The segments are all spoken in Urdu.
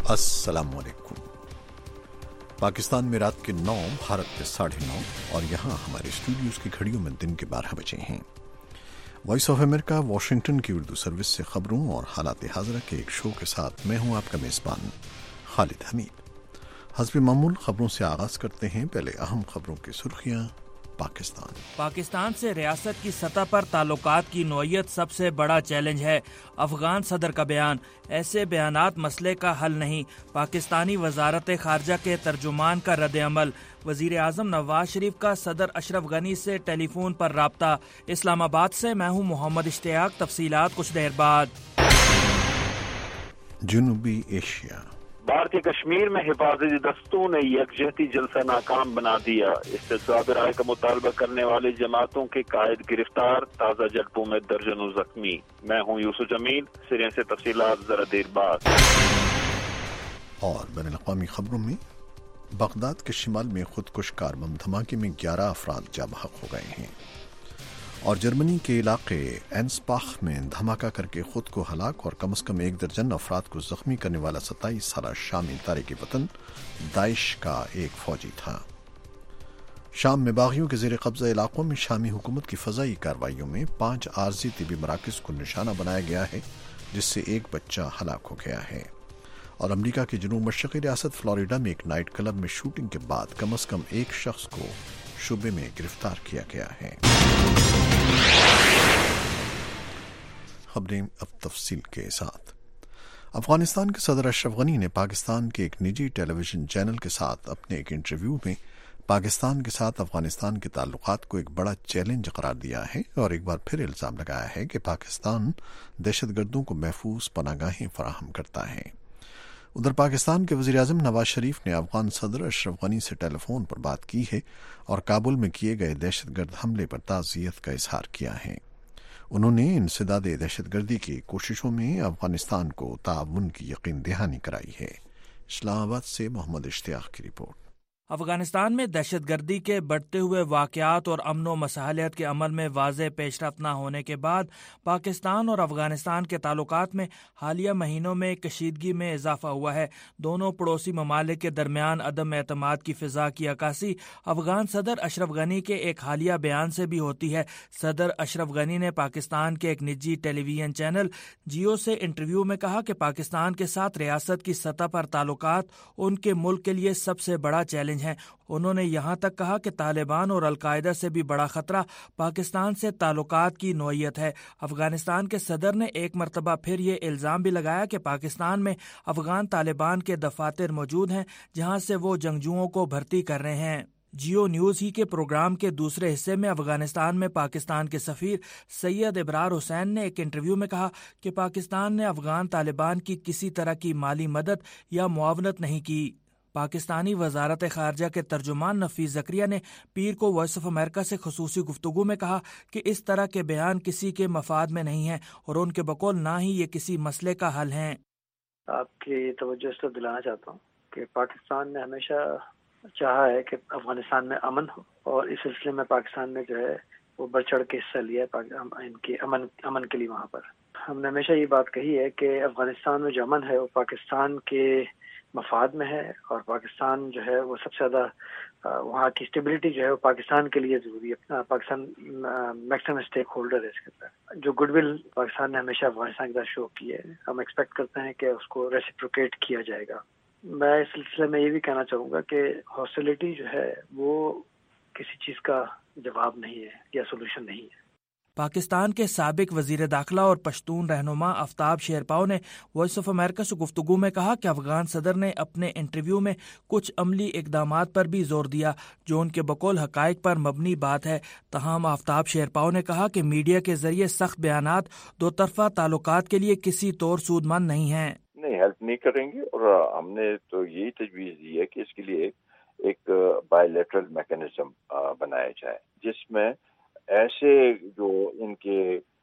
السلام علیکم۔ پاکستان میں رات کے 9، بھارت کے 9:30 اور یہاں ہمارے اسٹوڈیوز کی گھڑیوں میں دن کے 12 بجے ہیں۔ وائس آف امریکہ واشنگٹن کی اردو سروس سے خبروں اور حالات حاضرہ کے ایک شو کے ساتھ میں ہوں آپ کا میزبان خالد حمید۔ حسب معمول خبروں سے آغاز کرتے ہیں۔ پہلے اہم خبروں کی سرخیاں۔ پاکستان سے ریاست کی سطح پر تعلقات کی نوعیت سب سے بڑا چیلنج ہے۔ افغان صدر کا بیان، ایسے بیانات مسئلے کا حل نہیں۔ پاکستانی وزارت خارجہ کے ترجمان کا رد عمل۔ وزیر اعظم نواز شریف کا صدر اشرف غنی سے ٹیلی فون پر رابطہ۔ اسلام آباد سے میں ہوں محمد اشتیاق۔ تفصیلات کچھ دیر بعد۔ جنوبی ایشیا۔ بھارتی کشمیر میں حفاظتی دستوں نے یکجہتی جلسہ ناکام بنا دیا۔ استصواب رائے کا مطالبہ کرنے والی جماعتوں کے قائد گرفتار، تازہ جھڑپوں میں درجنوں زخمی۔ میں ہوں یوسف جمیل، سرے سے تفصیلات ذرا دیر بعد۔ اور بین الاقوامی خبروں میں بغداد کے شمال میں خودکش کار بم دھماکے میں 11 افراد جاں بحق ہو گئے ہیں، اور جرمنی کے علاقے اینسباخ میں دھماکہ کر کے خود کو ہلاک اور کم از کم 1 درجن افراد کو زخمی کرنے والا 27 سالہ شامی تارک وطن داعش کا ایک فوجی تھا۔ شام میں باغیوں کے زیر قبضہ علاقوں میں شامی حکومت کی فضائی کارروائیوں میں 5 عارضی طبی مراکز کو نشانہ بنایا گیا ہے، جس سے ایک بچہ ہلاک ہو گیا ہے۔ اور امریکہ کی جنوب مشرقی ریاست فلوریڈا میں ایک نائٹ کلب میں شوٹنگ کے بعد کم از کم 1 شخص کو شبے میں گرفتار کیا گیا ہے۔ خبریں اب تفصیل کے ساتھ۔ افغانستان کے صدر اشرف غنی نے پاکستان کے ایک نجی ٹیلی ویژن چینل کے ساتھ اپنے ایک انٹرویو میں پاکستان کے ساتھ افغانستان کے تعلقات کو ایک بڑا چیلنج قرار دیا ہے، اور ایک بار پھر الزام لگایا ہے کہ پاکستان دہشت گردوں کو محفوظ پناہ گاہیں فراہم کرتا ہے۔ ادھر پاکستان کے وزیر اعظم نواز شریف نے افغان صدر اشرف غنی سے ٹیلی فون پر بات کی ہے اور کابل میں کیے گئے دہشت گرد حملے پر تعزیت کا اظہار کیا ہے۔ انہوں نے انسداد دہشت گردی کی کوششوں میں افغانستان کو تعاون کی یقین دہانی کرائی ہے۔ اسلام آباد سے محمد اشتیاق کی رپورٹ۔ افغانستان میں دہشت گردی کے بڑھتے ہوئے واقعات اور امن و مصالحت کے عمل میں واضح پیش رفت نہ ہونے کے بعد پاکستان اور افغانستان کے تعلقات میں حالیہ مہینوں میں کشیدگی میں اضافہ ہوا ہے۔ دونوں پڑوسی ممالک کے درمیان عدم اعتماد کی فضا کی عکاسی افغان صدر اشرف غنی کے ایک حالیہ بیان سے بھی ہوتی ہے۔ صدر اشرف غنی نے پاکستان کے ایک نجی ٹیلی ویژن چینل جیو سے انٹرویو میں کہا کہ پاکستان کے ساتھ ریاست کی سطح پر تعلقات ان کے ملک کے لیے سب سے بڑا چیلنج ہیں۔ انہوں نے یہاں تک کہا کہ طالبان اور القاعدہ سے بھی بڑا خطرہ پاکستان سے تعلقات کی نوعیت ہے۔ افغانستان کے صدر نے ایک مرتبہ پھر یہ الزام بھی لگایا کہ پاکستان میں افغان طالبان کے دفاتر موجود ہیں، جہاں سے وہ جنگجوؤں کو بھرتی کر رہے ہیں۔ جیو نیوز ہی کے پروگرام کے دوسرے حصے میں افغانستان میں پاکستان کے سفیر سید ابرار حسین نے ایک انٹرویو میں کہا کہ پاکستان نے افغان طالبان کی کسی طرح کی مالی مدد یا معاونت نہیں کی۔ پاکستانی وزارت خارجہ کے ترجمان نفیس زکریا نے پیر کو وائس آف امریکہ سے خصوصی گفتگو میں کہا کہ اس طرح کے بیان کسی کے مفاد میں نہیں ہیں اور ان کے بقول نہ ہی یہ کسی مسئلے کا حل ہیں۔ آپ کی توجہ اس طرح دلانا چاہتا ہوں کہ پاکستان نے ہمیشہ چاہا ہے کہ افغانستان میں امن ہو، اور اس سلسلے میں پاکستان نے جو ہے وہ بڑھ چڑھ کے حصہ لیا ہے ان کے امن کے لیے۔ وہاں پر ہم نے ہمیشہ یہ بات کہی ہے کہ افغانستان میں جو امن ہے وہ پاکستان کے مفاد میں ہے، اور پاکستان جو ہے وہ سب سے زیادہ وہاں کی اسٹیبلٹی جو ہے وہ پاکستان کے لیے ضروری ہے۔ پاکستان میکسیمم اسٹیک ہولڈر ہے اس کے اندر۔ جو گڈ ول پاکستان نے ہمیشہ افغانستان کے ساتھ شو کی ہے، ہم ایکسپیکٹ کرتے ہیں کہ اس کو ریسیپروکیٹ کیا جائے گا۔ میں اس سلسلے میں یہ بھی کہنا چاہوں گا کہ ہاسٹیلٹی جو ہے وہ کسی چیز کا جواب نہیں ہے یا سولوشن نہیں ہے۔ پاکستان کے سابق وزیر داخلہ اور پشتون رہنما آفتاب شیرپاؤ نے وائس آف امریکہ سے گفتگو میں کہا کہ افغان صدر نے اپنے انٹرویو میں کچھ عملی اقدامات پر بھی زور دیا جو ان کے بقول حقائق پر مبنی بات ہے۔ تاہم آفتاب شیرپاؤ نے کہا کہ میڈیا کے ذریعے سخت بیانات دو طرفہ تعلقات کے لیے کسی طور سود مند نہیں ہیں۔ نہیں، ہیلپ نہیں کریں گے، اور ہم نے تو یہی تجویز دی ہے کہ اس کے لیے ایک بائی لیٹرل میکینزم بنایا جائے، جس میں ایسے جو ان کے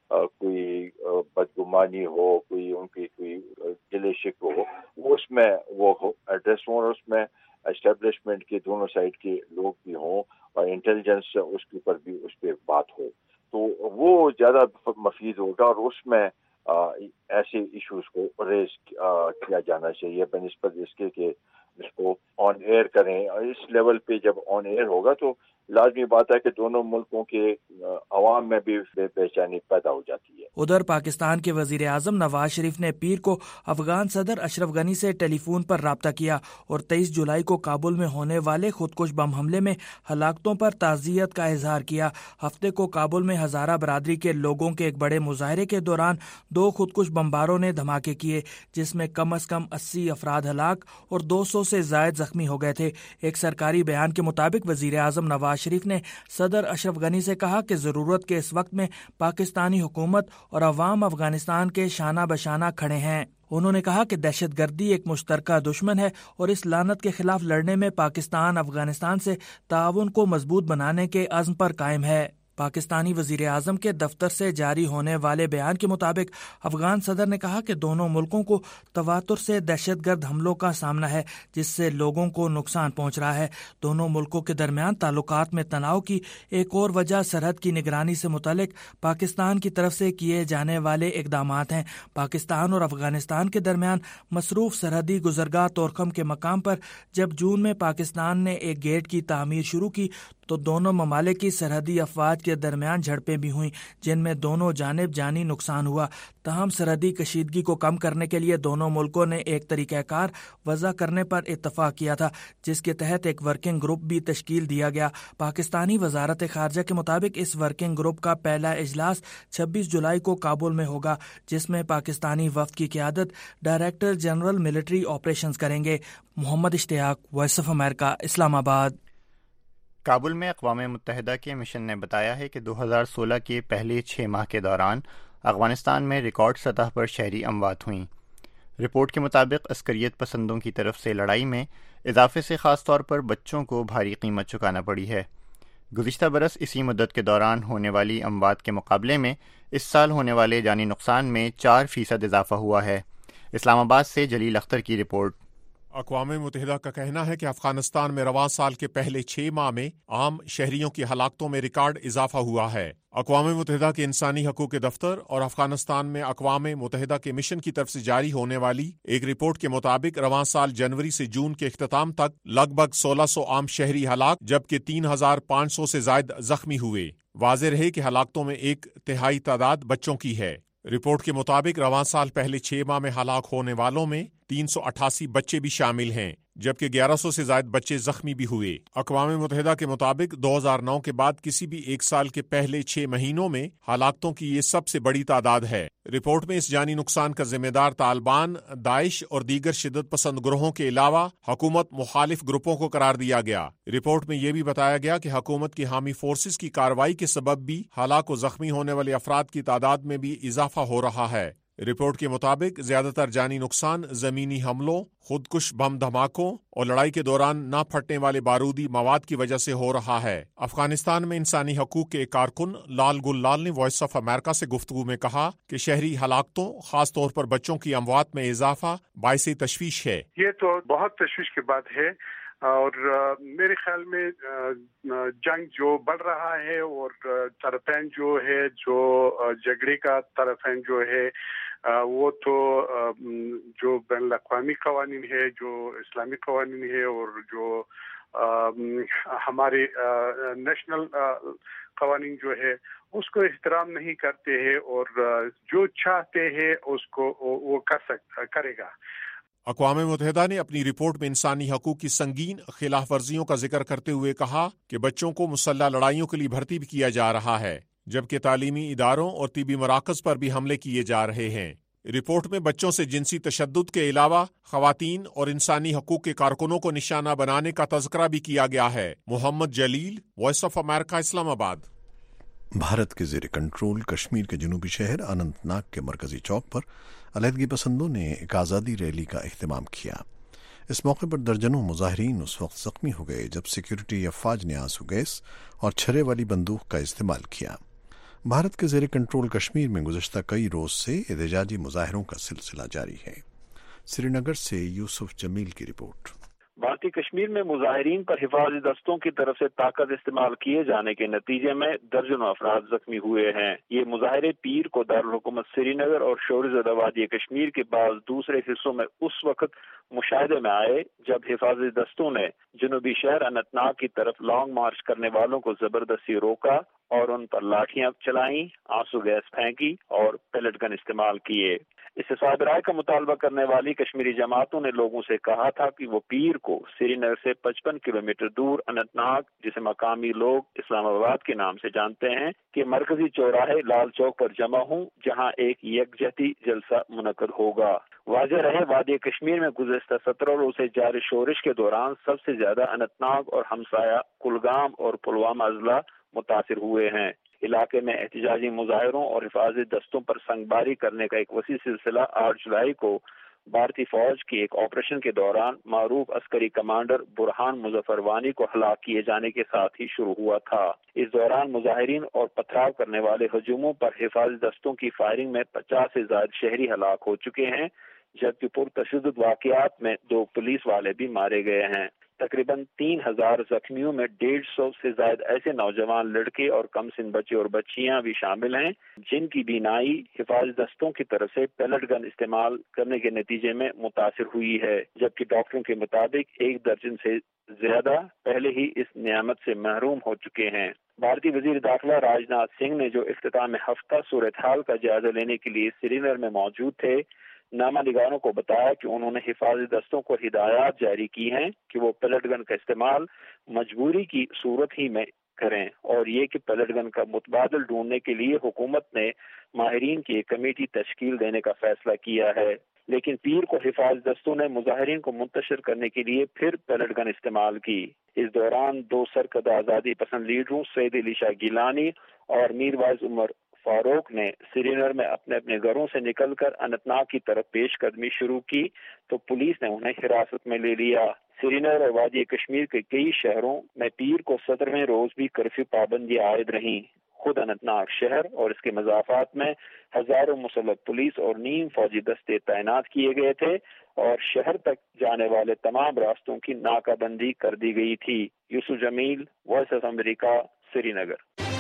کوئی بدگمانی ہو، کوئی ان کی کوئی گلے شکوے ہو، اس میں وہ ایڈریس ہوں، اور اس میں اسٹیبلشمنٹ کے دونوں سائڈ کے لوگ بھی ہوں، اور انٹیلیجنس اس کے اوپر بھی اس پہ بات ہو، تو وہ زیادہ مفید ہوگا۔ اور اس میں ایسے ایشوز کو ریز کیا جانا چاہیے بنسبت اس کے کہ اس کو آن ایئر کریں. اس لیول پہ جب آن ایئر ہوگا تو لازمی بات ہے کہ دونوں ملکوں کے عوام میں بھی بے چینی پیدا ہو جاتی ہے. ادھر پاکستان کے وزیر اعظم نواز شریف نے پیر کو افغان صدر اشرف غنی سے ٹیلی فون پر رابطہ کیا اور 23 جولائی کو کابل میں ہونے والے خودکش بم حملے میں ہلاکتوں پر تعزیت کا اظہار کیا. ہفتے کو کابل میں ہزارہ برادری کے لوگوں کے ایک بڑے مظاہرے کے دوران 2 خودکش بمباروں نے دھماکے کیے جس میں کم از کم 80 افراد ہلاک اور 200 سے زائد زخمی ہو گئے تھے. ایک سرکاری بیان کے مطابق وزیر اعظم نواز شریف نے صدر اشرف غنی سے کہا کہ ضرورت کے اس وقت میں پاکستانی حکومت اور عوام افغانستان کے شانہ بشانہ کھڑے ہیں. انہوں نے کہا کہ دہشت گردی ایک مشترکہ دشمن ہے اور اس لعنت کے خلاف لڑنے میں پاکستان افغانستان سے تعاون کو مضبوط بنانے کے عزم پر قائم ہے. پاکستانی وزیر اعظم کے دفتر سے جاری ہونے والے بیان کے مطابق افغان صدر نے کہا کہ دونوں ملکوں کو تواتر سے دہشت گرد حملوں کا سامنا ہے جس سے لوگوں کو نقصان پہنچ رہا ہے. دونوں ملکوں کے درمیان تعلقات میں تناؤ کی ایک اور وجہ سرحد کی نگرانی سے متعلق پاکستان کی طرف سے کیے جانے والے اقدامات ہیں. پاکستان اور افغانستان کے درمیان مصروف سرحدی گزرگاہ طورخم کے مقام پر جب جون میں پاکستان نے ایک گیٹ کی تعمیر شروع کی تو دونوں ممالک کی سرحدی افواج کے درمیان جھڑپیں بھی ہوئیں جن میں دونوں جانب جانی نقصان ہوا. تاہم سرحدی کشیدگی کو کم کرنے کے لیے دونوں ملکوں نے ایک طریقہ کار وضع کرنے پر اتفاق کیا تھا جس کے تحت ایک ورکنگ گروپ بھی تشکیل دیا گیا. پاکستانی وزارت خارجہ کے مطابق اس ورکنگ گروپ کا پہلا اجلاس 26 جولائی کو کابل میں ہوگا جس میں پاکستانی وفد کی قیادت ڈائریکٹر جنرل ملٹری آپریشنز کریں گے. محمد اشتیاق، وائس آف امریکہ، اسلام آباد. کابل میں اقوام متحدہ کے مشن نے بتایا ہے کہ 2016 کے پہلے 6 ماہ کے دوران افغانستان میں ریکارڈ سطح پر شہری اموات ہوئیں. رپورٹ کے مطابق عسکریت پسندوں کی طرف سے لڑائی میں اضافے سے خاص طور پر بچوں کو بھاری قیمت چکانا پڑی ہے. گزشتہ برس اسی مدت کے دوران ہونے والی اموات کے مقابلے میں اس سال ہونے والے جانی نقصان میں 4% اضافہ ہوا ہے. اسلام آباد سے جلیل اختر کی رپورٹ. اقوام متحدہ کا کہنا ہے کہ افغانستان میں رواں سال کے پہلے 6 ماہ میں عام شہریوں کی ہلاکتوں میں ریکارڈ اضافہ ہوا ہے. اقوام متحدہ کے انسانی حقوق کے دفتر اور افغانستان میں اقوام متحدہ کے مشن کی طرف سے جاری ہونے والی ایک رپورٹ کے مطابق رواں سال جنوری سے جون کے اختتام تک لگ بھگ 1600 عام شہری ہلاک جبکہ 3500 سے زائد زخمی ہوئے. واضح رہے کہ ہلاکتوں میں 1/3 تعداد بچوں کی ہے. رپورٹ کے مطابق رواں سال پہلے 6 ماہ میں ہلاک ہونے والوں میں 388 بچے بھی شامل ہیں جبکہ 1100 سے زائد بچے زخمی بھی ہوئے. اقوام متحدہ کے مطابق 2009 کے بعد کسی بھی ایک سال کے پہلے 6 مہینوں میں ہلاکتوں کی یہ سب سے بڑی تعداد ہے. رپورٹ میں اس جانی نقصان کا ذمہ دار طالبان، داعش اور دیگر شدت پسند گروہوں کے علاوہ حکومت مخالف گروپوں کو قرار دیا گیا. رپورٹ میں یہ بھی بتایا گیا کہ حکومت کی حامی فورسز کی کارروائی کے سبب بھی ہلاک و زخمی ہونے والے افراد کی تعداد میں بھی اضافہ ہو رہا ہے. رپورٹ کے مطابق زیادہ تر جانی نقصان زمینی حملوں، خودکش بم دھماکوں اور لڑائی کے دوران نہ پھٹنے والے بارودی مواد کی وجہ سے ہو رہا ہے. افغانستان میں انسانی حقوق کے ایک کارکن لال گل لال نے وائس آف امریکہ سے گفتگو میں کہا کہ شہری ہلاکتوں، خاص طور پر بچوں کی اموات میں اضافہ باعث تشویش ہے. یہ تو بہت تشویش کی بات ہے اور میرے خیال میں جنگ جو بڑھ رہا ہے اور طرفین جو ہے، جو جھگڑے کا طرفین جو ہے وہ تو جو بین الاقوامی قوانین ہے، جو اسلامی قوانین ہے اور جو ہمارے نیشنل قوانین جو ہے اس کو احترام نہیں کرتے ہیں اور جو چاہتے ہیں اس کو وہ کرے گا. اقوام متحدہ نے اپنی رپورٹ میں انسانی حقوق کی سنگین خلاف ورزیوں کا ذکر کرتے ہوئے کہا کہ بچوں کو مسلح لڑائیوں کے لیے بھرتی بھی کیا جا رہا ہے جبکہ تعلیمی اداروں اور طبی مراکز پر بھی حملے کیے جا رہے ہیں. رپورٹ میں بچوں سے جنسی تشدد کے علاوہ خواتین اور انسانی حقوق کے کارکنوں کو نشانہ بنانے کا تذکرہ بھی کیا گیا ہے. محمد جلیل، وائس آف امریکہ، اسلام آباد. بھارت کے زیر کنٹرول کشمیر کے جنوبی شہر اننت ناگ کے مرکزی چوک پر علیحدگی پسندوں نے ایک آزادی ریلی کا اہتمام کیا. اس موقع پر درجنوں مظاہرین اس وقت زخمی ہو گئے جب سیکیورٹی افواج نے آنسو گیس اور چھرے والی بندوق کا استعمال کیا. بھارت کے زیر کنٹرول کشمیر میں گزشتہ کئی روز سے احتجاجی مظاہروں کا سلسلہ جاری ہے. سری نگر سے یوسف جمیل کی رپورٹ. بھارتی کہ کشمیر میں مظاہرین پر حفاظتی دستوں کی طرف سے طاقت استعمال کیے جانے کے نتیجے میں درجنوں افراد زخمی ہوئے ہیں۔ یہ مظاہرے پیر کو دارالحکومت سری نگر اور شور زدہ وادی کشمیر کے بعض دوسرے حصوں میں اس وقت مشاہدے میں آئے جب حفاظتی دستوں نے جنوبی شہر اننت ناگ کی طرف لانگ مارچ کرنے والوں کو زبردستی روکا اور ان پر لاٹھیاں چلائیں، آنسو گیس پھینکی اور پیلٹ گن استعمال کیے۔ اس سے صاحب رائے کا مطالبہ کرنے والی کشمیری جماعتوں نے لوگوں سے کہا تھا کہ وہ پیر کو سری نگر سے 55 کلومیٹر دور اننت ناگ، جسے مقامی لوگ اسلام آباد کے نام سے جانتے ہیں، کہ مرکزی چوراہے لال چوک پر جمع ہوں، جہاں ایک یکجہتی جلسہ منعقد ہوگا۔ واضح رہے وادی کشمیر میں گزشتہ 17 روز سے جاری شورش کے دوران سب سے زیادہ اننت ناگ اور ہمسایہ کلگام اور پلوامہ اضلاع متاثر ہوئے ہیں۔ علاقے میں احتجاجی مظاہروں اور حفاظتی دستوں پر سنگباری کرنے کا ایک وسیع سلسلہ 8 جولائی کو بھارتی فوج کی ایک آپریشن کے دوران معروف عسکری کمانڈر برہان مظفر وانی کو ہلاک کیے جانے کے ساتھ ہی شروع ہوا تھا۔ اس دوران مظاہرین اور پتھراؤ کرنے والے ہجوموں پر حفاظتی دستوں کی فائرنگ میں 50 سے زائد شہری ہلاک ہو چکے ہیں، جبکہ پرتشدد واقعات میں 2 پولیس والے بھی مارے گئے ہیں۔ تقریباً 3000 زخمیوں میں 150 سے زائد ایسے نوجوان لڑکے اور کم سن بچے اور بچیاں بھی شامل ہیں جن کی بینائی حفاظتی دستوں کی طرف سے پیلٹ گن استعمال کرنے کے نتیجے میں متاثر ہوئی ہے، جبکہ ڈاکٹروں کے مطابق 1 درجن سے زیادہ پہلے ہی اس نعمت سے محروم ہو چکے ہیں۔ بھارتی وزیر داخلہ راجناتھ سنگھ نے جو اختتام ہفتہ صورتحال کا جائزہ لینے کے لیے سری نگر میں موجود تھے، نامہ نگاروں کو بتایا کہ انہوں نے حفاظتی دستوں کو ہدایات جاری کی ہیں کہ وہ پیلٹ گن کا استعمال مجبوری کی صورت ہی میں کریں، اور یہ کہ پیلٹ گن کا متبادل ڈھونڈنے کے لیے حکومت نے ماہرین کی ایک کمیٹی تشکیل دینے کا فیصلہ کیا ہے۔ لیکن پیر کو حفاظتی دستوں نے مظاہرین کو منتشر کرنے کے لیے پھر پیلٹ گن استعمال کی۔ اس دوران 2 سرکردہ آزادی پسند لیڈروں سید علی شاہ گیلانی اور میر واعظ عمر فاروق نے سری نگر میں اپنے اپنے گھروں سے نکل کر اننت ناگ کی طرف پیش قدمی شروع کی تو پولیس نے انہیں حراست میں لے لیا۔ سری نگر اور وادی کشمیر کے کئی شہروں میں پیر کو 17ویں روز بھی کرفیو پابندیاں عائد رہیں۔ خود اننت ناگ شہر اور اس کے مضافات میں ہزاروں مسلح پولیس اور نیم فوجی دستے تعینات کیے گئے تھے اور شہر تک جانے والے تمام راستوں کی ناکہ بندی کر دی گئی تھی۔ Yousuf Jamil, voice of America, Srinagar.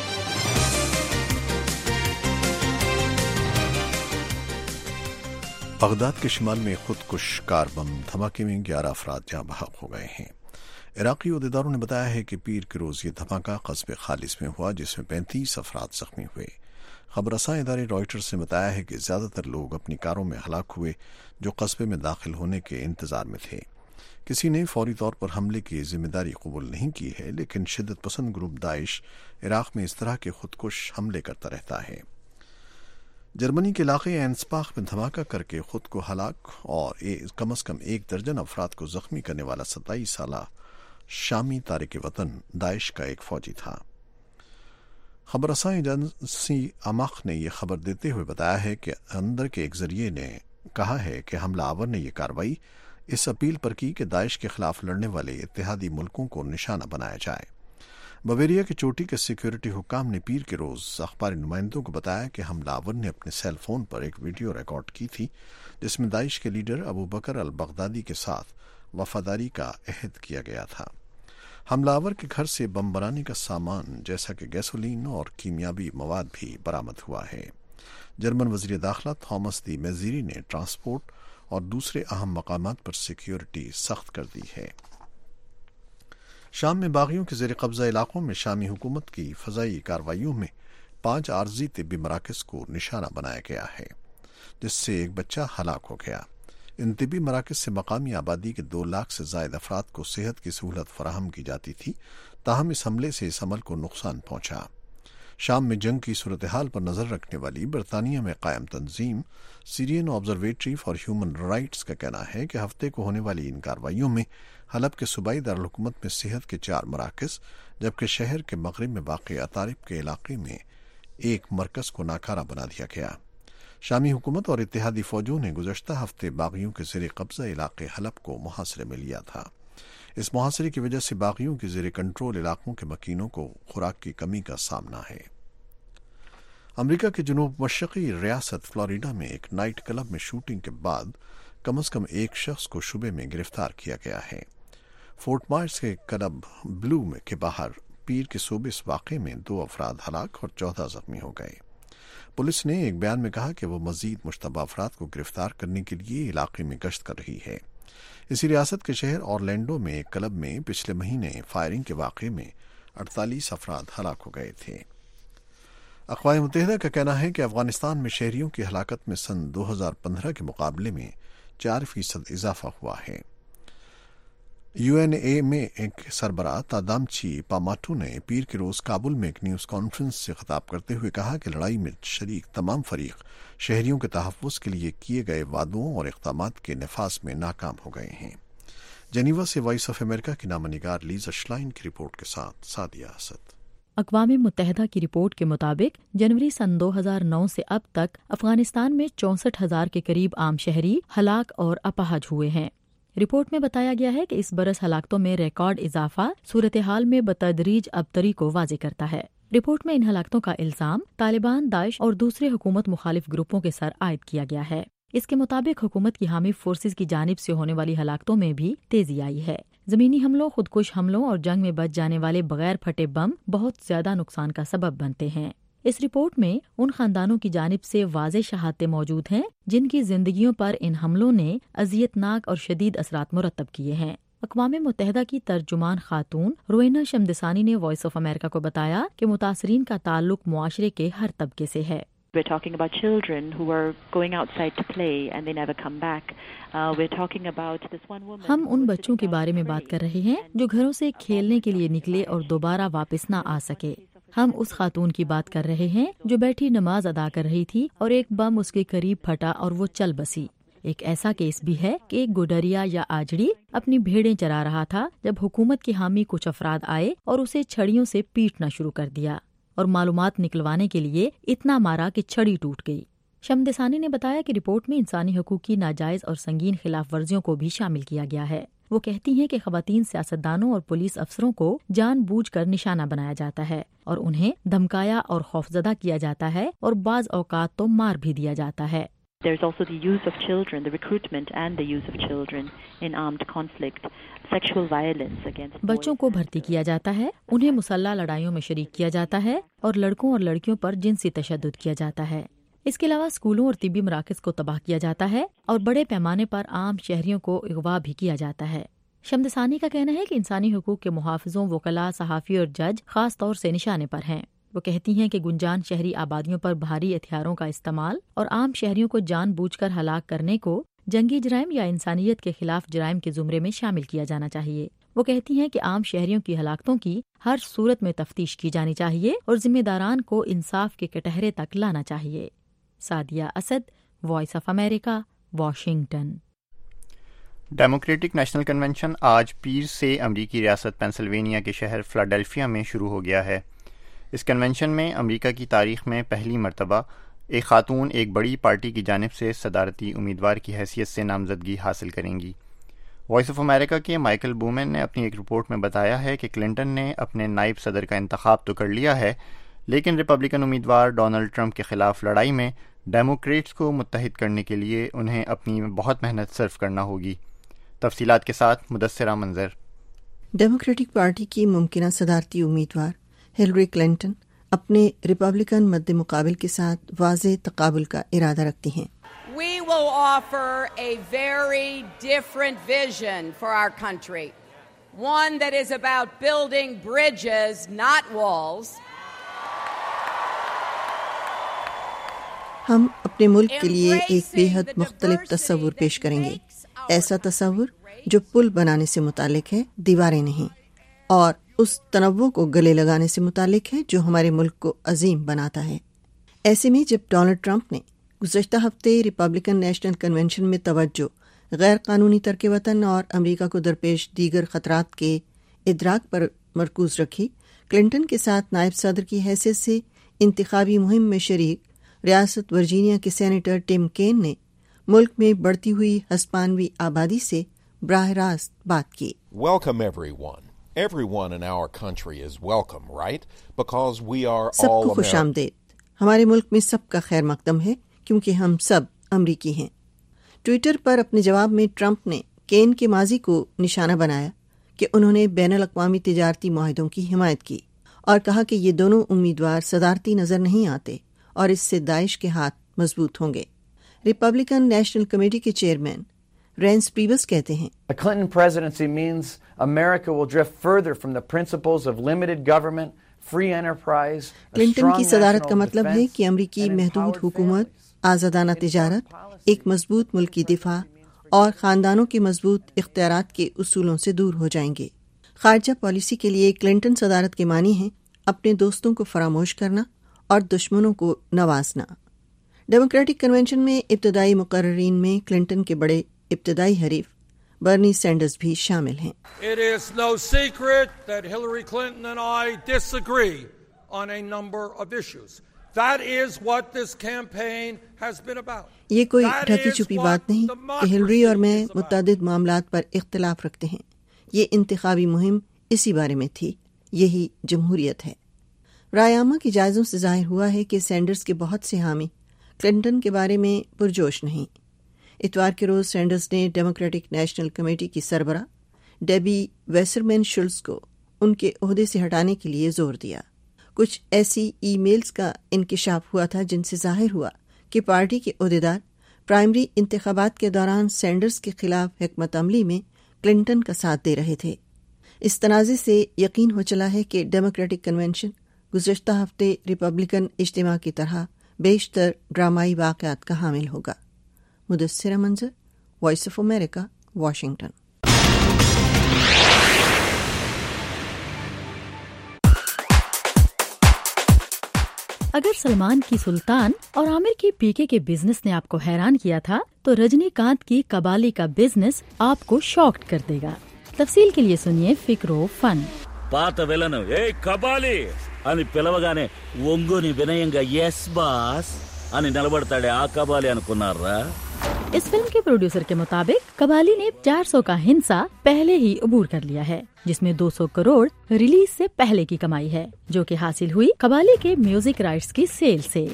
Baghdad کے شمال میں خودکش کار بم دھماکے میں 11 افراد جاں بحق ہو گئے ہیں۔ عراقی عہدیداروں نے بتایا ہے کہ پیر کے روز یہ دھماکہ قصبے خالص میں ہوا، جس میں 35 افراد زخمی ہوئے۔ خبر رساں ادارے رائٹرز نے بتایا ہے کہ زیادہ تر لوگ اپنی کاروں میں ہلاک ہوئے جو قصبے میں داخل ہونے کے انتظار میں تھے۔ کسی نے فوری طور پر حملے کی ذمہ داری قبول نہیں کی ہے، لیکن شدت پسند گروپ داعش عراق میں اس طرح کے خودکش حملے کرتا رہتا ہے۔ جرمنی کے علاقے اینسباخ میں دھماکہ کر کے خود کو ہلاک اور کم از کم 1 درجن افراد کو زخمی کرنے والا 27 سالہ شامی تارک وطن داعش کا ایک فوجی تھا۔ خبر رساں ایجنسی اماخ نے یہ خبر دیتے ہوئے بتایا ہے کہ اندر کے ایک ذریعے نے کہا ہے کہ حملہ آور نے یہ کارروائی اس اپیل پر کی کہ داعش کے خلاف لڑنے والے اتحادی ملکوں کو نشانہ بنایا جائے۔ بویریا کی چوٹی کے سیکیورٹی حکام نے پیر کے روز اخباری نمائندوں کو بتایا کہ حملہ آور نے اپنے سیل فون پر ایک ویڈیو ریکارڈ کی تھی جس میں داعش کے لیڈر ابو بکر البغدادی کے ساتھ وفاداری کا عہد کیا گیا تھا۔ حملہ آور کے گھر سے بم بنانے کا سامان جیسا کہ گیسولین اور کیمیابی مواد بھی برآمد ہوا ہے۔ جرمن وزیر داخلہ تھامس دی میزیری نے ٹرانسپورٹ اور دوسرے اہم مقامات پر سیکیورٹی سخت کر دی ہے۔ شام میں باغیوں کے زیر قبضہ علاقوں میں شامی حکومت کی فضائی کارروائیوں میں 5 عارضی طبی مراکز کو نشانہ بنایا گیا ہے، جس سے ایک بچہ ہلاک ہو گیا۔ ان طبی مراکز سے مقامی آبادی کے 2 لاکھ سے زائد افراد کو صحت کی سہولت فراہم کی جاتی تھی، تاہم اس حملے سے اس عمل کو نقصان پہنچا۔ شام میں جنگ کی صورتحال پر نظر رکھنے والی برطانیہ میں قائم تنظیم Syrian observatory for human rights کا کہنا ہے کہ ہفتے کو ہونے والی ان کارروائیوں میں حلب کے صوبائی دارالحکومت میں صحت کے 4 مراکز، جبکہ شہر کے مغرب میں واقع اطارب کے علاقے میں ایک مرکز کو ناکارہ بنا دیا گیا۔ شامی حکومت اور اتحادی فوجوں نے گزشتہ ہفتے باغیوں کے زیر قبضہ علاقے حلب کو محاصرے میں لیا تھا۔ اس محاصرے کی وجہ سے باغیوں کے زیر کنٹرول علاقوں کے مکینوں کو خوراک کی کمی کا سامنا ہے۔ امریکہ کے جنوب مشرقی ریاست فلوریڈا میں ایک نائٹ کلب میں شوٹنگ کے بعد کم از کم 1 شخص کو شبے میں گرفتار کیا گیا ہے۔ फोर्ट मायर्स के क्लब ब्लू के बाहर पीर के सुबह इस वाक़े में 2 अफराद हलाक और 14 जख्मी हो गए। पुलिस ने एक बयान में कहा कि वो मजीद मुश्तबा अफराद को गिरफ्तार करने के लिए इलाके में गश्त कर रही है। इसी रियासत के शहर ऑरलैंडो में एक क्लब में पिछले महीने फायरिंग के वाक़े में 48 अफराद हलाक हो गए थे। अक़वाम मुत्तहिदा का कहना है कि अफगानिस्तान में शहरियों की हलाकत में सन 2015 के मुकाबले में 4% इजाफा हुआ है। UNA में एक सरबराह तादामची पामाटू ने पीर के रोज काबुल में एक न्यूज़ कॉन्फ्रेंस से खिताब करते हुए कहा कि लड़ाई में शरीक तमाम फरीक शहरियों के तहफ़्फ़ुज़ के लिए किए गए वादों और इक़दामात के नफाज में नाकाम हो गए हैं। जेनीवा से वॉइस ऑफ अमेरिका की नामनिगार लीज़ा श्लाइन की रिपोर्ट के साथ सादिया असद। अक़वाम मुत्तहिदा की रिपोर्ट के मुताबिक जनवरी सन 2009 से अब तक अफगानिस्तान में 64,000 के करीब आम शहरी हलाक और अपाहज हुए हैं। रिपोर्ट में बताया गया है कि इस बरस हलाकतों में रिकॉर्ड इजाफा सूरत हाल में बतदरीज अबतरी को वाज़े करता है। रिपोर्ट में इन हलाकतों का इल्जाम तालिबान, दाइश और दूसरे हुकूमत मुखालिफ ग्रुपों के सर आयद किया गया है। इसके मुताबिक हुकूमत की हामी फोर्सेज की जानिब से होने वाली हलाकतों में भी तेजी आई है। जमीनी हमलों, खुदकुश हमलों और जंग में बच जाने वाले बगैर फटे बम बहुत ज्यादा नुकसान का सबब बनते हैं। इस रिपोर्ट में उन खानदानों की जानिब से वाज़े शहादतें मौजूद हैं जिनकी जिंदगियों पर इन हमलों ने अजियतनाक और शदीद असरात मुरतब किए हैं। अक़वाम मुत्तहिदा की तर्जुमान खातून रोइना शमदसानी ने वॉइस ऑफ अमेरिका को बताया कि मुतासरीन का ताल्लुक मुआशरे के हर तबके से है। We're talking about children who are going outside to play and they never come back. We're talking about this one woman. हम उन बच्चों के बारे में बात कर रहे हैं जो घरों से खेलने के लिए निकले और दोबारा वापस न आ सके। हम उस खातून की बात कर रहे हैं जो बैठी नमाज अदा कर रही थी और एक बम उसके करीब फटा और वो चल बसी। एक ऐसा केस भी है कि एक गुडरिया या आजड़ी अपनी भेड़ें चरा रहा था जब हुकूमत के हामी कुछ अफराद आए और उसे छड़ियों से पीटना शुरू कर दिया और मालूमात निकलवाने के लिए इतना मारा कि छड़ी टूट गई। शमदसानी ने बताया कि रिपोर्ट में इंसानी हकूक की नाजायज और संगीन खिलाफ वर्जियों को भी शामिल किया गया है। वो कहती हैं कि खवातीन सियासतदानों और पुलिस अफसरों को जानबूझकर निशाना बनाया जाता है और उन्हें धमकाया और खौफजदा किया जाता है और बाज औकात तो मार भी दिया जाता है। There's also the use of children, the recruitment and the use of children in armed conflict, sexual violence against बच्चों को भर्ती किया जाता है, उन्हें मुसल्लह लड़ाइयों में शरीक किया जाता है और लड़कों और लड़कियों पर जिनसी तशद्दुद किया जाता है। इसके अलावा स्कूलों और तिब्बी मराकज़ को तबाह किया जाता है और बड़े पैमाने पर आम शहरियों को अगवा भी किया जाता है। शमदसानी का कहना है कि इंसानी हकूक के मुहाफ़िज़ों, वकला, सहाफ़ी और जज खास तौर से निशाने पर हैं। वो कहती हैं कि गुंजान शहरी आबादियों पर भारी हथियारों का इस्तेमाल और आम शहरियों को जानबूझकर हलाक करने को जंगी जराइम या इंसानियत के खिलाफ जराइम के जुमरे में शामिल किया जाना चाहिए। वो कहती हैं कि आम शहरियों की हलाकतों की हर सूरत में तफ्तीश की जानी चाहिए और जिम्मेदारान को इंसाफ के कटहरे तक लाना चाहिए। Sadia Asad, voice of America, Washington. Democratic National Convention आज पीर से अमरीकी रियासत पेंसिल्वेनिया के शहर फिलाडेल्फिया में शुरू हो गया है। इस कन्वेंशन में अमेरिका की तारीख में पहली मरतबा एक खातून एक बड़ी पार्टी की जानिब से सदारती उम्मीदवार की हैसियत से नामजदगी हासिल करेंगी। वॉइस ऑफ अमेरिका के माइकल बूमन ने अपनी एक रिपोर्ट में बताया है कि क्लिंटन ने अपने नायब सदर का इंतखाब तो कर लिया है, लेकिन रिपब्लिकन उम्मीदवार डोनाल्ड ट्रंप के खिलाफ लड़ाई में डेमोक्रेट्स को मुत्तहिद करने के लिए उन्हें अपनी बहुत मेहनत सर्फ करना होगी। तफसीलात के साथ मुदस्सिरा मंजर। डेमोक्रेटिक पार्टी की मुमकिना सदारती उम्मीदवार हिलरी क्लिंटन अपने रिपब्लिकन मद्दे मुकाबिल के साथ वाज़े तकाबुल का इरादा रखती हैं। We will offer a very different vision for our country, one that is about building bridges, not walls. हम अपने मुल्क के लिए एक बेहद मुख्तलिफ तस्वुर पेश करेंगे, ऐसा तस्वुर जो पुल बनाने से मुतालिक है, दीवारें नहीं, और उस तनव्वुर को गले लगाने से मुतालिक है जो हमारे मुल्क को अजीम बनाता है। ऐसे में जब डोनाल्ड ट्रंप ने गुज़श्ता हफ्ते रिपब्लिकन नेशनल कन्वेंशन में तवज्जो गैर कानूनी तर्क वतन और अमरीका को दरपेश दीगर खतरात के इदराक पर मरकूज रखी, क्लिंटन के साथ नायब सदर की हैसियत से इंतखाबी मुहिम में शरीक रियासत वर्जीनिया के सेनेटर टिम केन ने मुल्क में बढ़ती हुई हस्पानवी आबादी से बराह रास्त बात की। Welcome everyone. Everyone in our country is welcome, right? Because we are all सबको खुशामदीद। हमारे मुल्क में सबका खैर मकदम है क्योंकि हम सब अमरीकी हैं। ट्विटर पर अपने जवाब में ट्रंप ने केन के माजी को निशाना बनाया کہ انہوں نے بین الاقوامی تجارتی معاہدوں کی حمایت کی اور کہا کہ یہ دونوں امیدوار صدارتی نظر نہیں آتے اور اس سے داعش کے ہاتھ مضبوط ہوں گے۔ ریپبلکن نیشنل کمیٹی کے چیئرمین رینس پریوس کہتے ہیں A Clinton presidency means America will drift further from the principles of limited government, free enterprise, Clinton کی صدارت کا مطلب ہے کہ امریکی محدود حکومت، آزادانہ تجارت، ایک مضبوط ملکی دفاع اور خاندانوں کے مضبوط اختیارات کے اصولوں سے دور ہو جائیں گے۔ خارجہ پالیسی کے لیے کلنٹن صدارت کے معنی ہیں اپنے دوستوں کو فراموش کرنا اور دشمنوں کو نوازنا۔ ڈیموکریٹک کنونشن میں ابتدائی مقررین میں کلنٹن کے بڑے ابتدائی حریف برنی سینڈرز بھی شامل ہیں۔ It is no secret that Hillary Clinton and I disagree on a number of issues. That is what this campaign has been about. یہ کوئی ڈھکی چھپی بات نہیں کہ ہلری اور میں متعدد معاملات پر اختلاف رکھتے ہیں۔ یہ انتخابی مہم اسی بارے میں تھی، یہی جمہوریت ہے۔ رائے عامہ کے جائزوں سے ظاہر ہوا ہے کہ سینڈرز کے بہت سے حامی کلنٹن کے بارے میں پرجوش نہیں۔ اتوار کے روز سینڈرز نے ڈیموکریٹک نیشنل کمیٹی کی سربراہ ڈیبی ویسرمین شلز کو ان کے عہدے سے ہٹانے کے لیے زور دیا۔ کچھ ایسی ای میلز کا انکشاف ہوا تھا جن سے ظاہر ہوا کہ پارٹی کے عہدیدار پرائمری انتخابات کے دوران سینڈرز کے خلاف حکمت عملی میں کلنٹن کا ساتھ دے رہے تھے۔ اس تنازع سے یقین ہو چلا ہے کہ ڈیموکریٹک کنونشن گزشتہ ہفتے ریپبلکن اجتماع کی طرح بیشتر ڈرامائی واقعات کا حامل ہوگا۔ مدثرہ Manzar, voice of America, Washington. اگر سلمان کی سلطان اور عامر کی پی کے بزنس نے آپ کو حیران کیا تھا تو رجنی کانت کی قبالی کا بزنس آپ کو شاکڈ کر دے گا۔ تفصیل کے لیے سنیے فکر و فن۔ పాత విలను ఏ కబాలి అని పిలవగానే ఒంగుని వినయంగా ఎస్ బాస్ అని నిలబడతాడే ఆ కబాలి అనుకున్నారా؟ اس فلم کے پروڈیوسر کے مطابق قبالی نے 400 کا ہنسا پہلے ہی عبور کر لیا ہے، جس میں 200 کروڑ ریلیز سے پہلے کی کمائی ہے، جو کہ حاصل ہوئی قبالی کے میوزک رائٹس کی سیل سے۔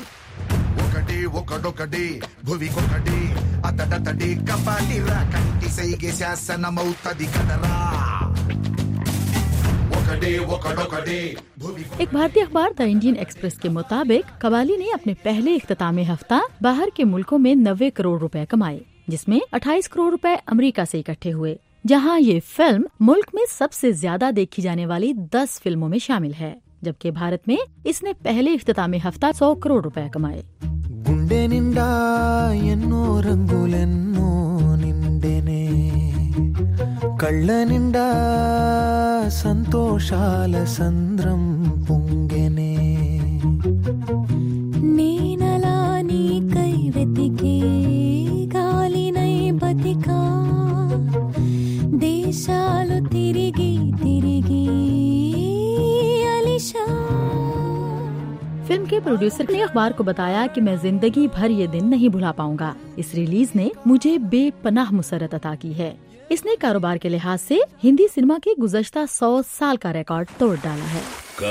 ایک بھارتی اخبار دا انڈین ایکسپریس کے مطابق قبالی نے اپنے پہلے اختتامی ہفتہ باہر کے ملکوں میں 90 کروڑ روپے کمائے، جس میں 28 کروڑ روپے امریکہ سے اکٹھے ہوئے، جہاں یہ فلم ملک میں سب سے زیادہ دیکھی جانے والی 10 فلموں میں شامل ہے، جبکہ بھارت میں اس نے پہلے اختتامی ہفتہ 100 کروڑ روپے کمائے۔ కళ్ళ నిండా సంతోషాల సంద్రం పొంగెనే నేనలా నీకై వెతికే గాలినై బతికా దేశాలు తిరిగి తిరిగి అలిషా۔ فلم کے پروڈیوسر نے اخبار کو بتایا کہ میں زندگی بھر یہ دن نہیں بھلا پاؤں گا، اس ریلیز نے مجھے بے پناہ مسرت عطا کی ہے۔ اس نے کاروبار کے لحاظ سے ہندی سینما کے گزشتہ 100 سال کا ریکارڈ توڑ ڈالا ہے۔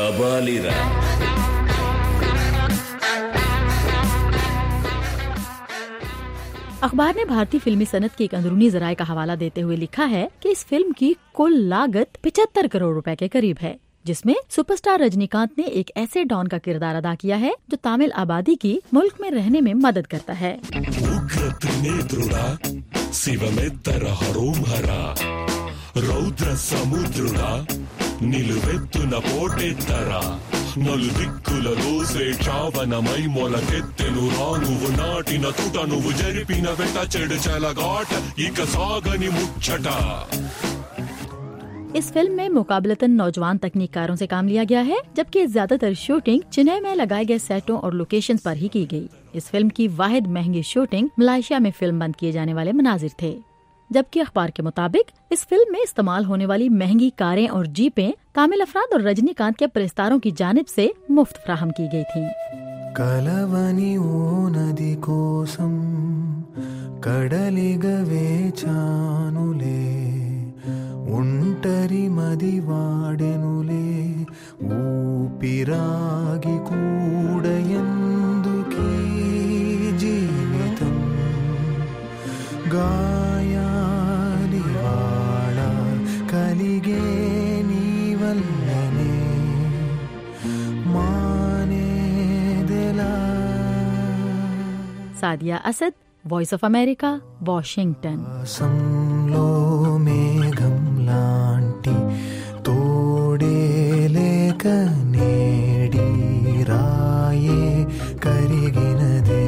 اخبار نے بھارتی فلمی صنعت کی ایک اندرونی ذرائع کا حوالہ دیتے ہوئے لکھا ہے کہ اس فلم کی کل لاگت 75 کروڑ روپے کے قریب ہے، جس میں سپر سٹار رجنی کانت نے ایک ایسے ڈان کا کردار ادا کیا ہے جو تامل آبادی کی ملک میں رہنے میں مدد کرتا ہے۔ శివమెత్తర హరోంహర రౌద్ర సముద్రుడ నిలువెత్తున పోటెత్తర నలు దిక్కుల రోజే చావనమై మొలకెత్తెను రా నువ్వు నాటిన తుట నువ్వు జరిపిన వెట చెడు చెలగాట ఇక సాగని ముచ్చట۔ اس فلم میں مقابلتاً نوجوان تکنیک کاروں سے کام لیا گیا ہے، جبکہ زیادہ تر شوٹنگ چنئی میں لگائے گئے سیٹوں اور لوکیشن پر ہی کی گئی۔ اس فلم کی واحد مہنگی شوٹنگ ملائیشیا میں فلم بند کیے جانے والے مناظر تھے، جبکہ اخبار کے مطابق اس فلم میں استعمال ہونے والی مہنگی کاریں اور جیپیں تامل افراد اور رجنی کانت کے پرستاروں کی جانب سے مفت فراہم کی گئی تھیں۔ కలవని ఓ నది కోసం కడలిగా వేచానులే ఒంటరి మది వాడెనులే ఊపిరాగి కూడా ఎందుకీ జీవితం గాయాలి వాడ కలి ಹೀಗೆ ನೀವಲ್ಲನೆ ಮಾನೇದೆಲಾ. Sadia Asad, voice of America, Washington. సంలో మేఘం లాంటి తోడే లేక నేడి రాయే కరిగినదే.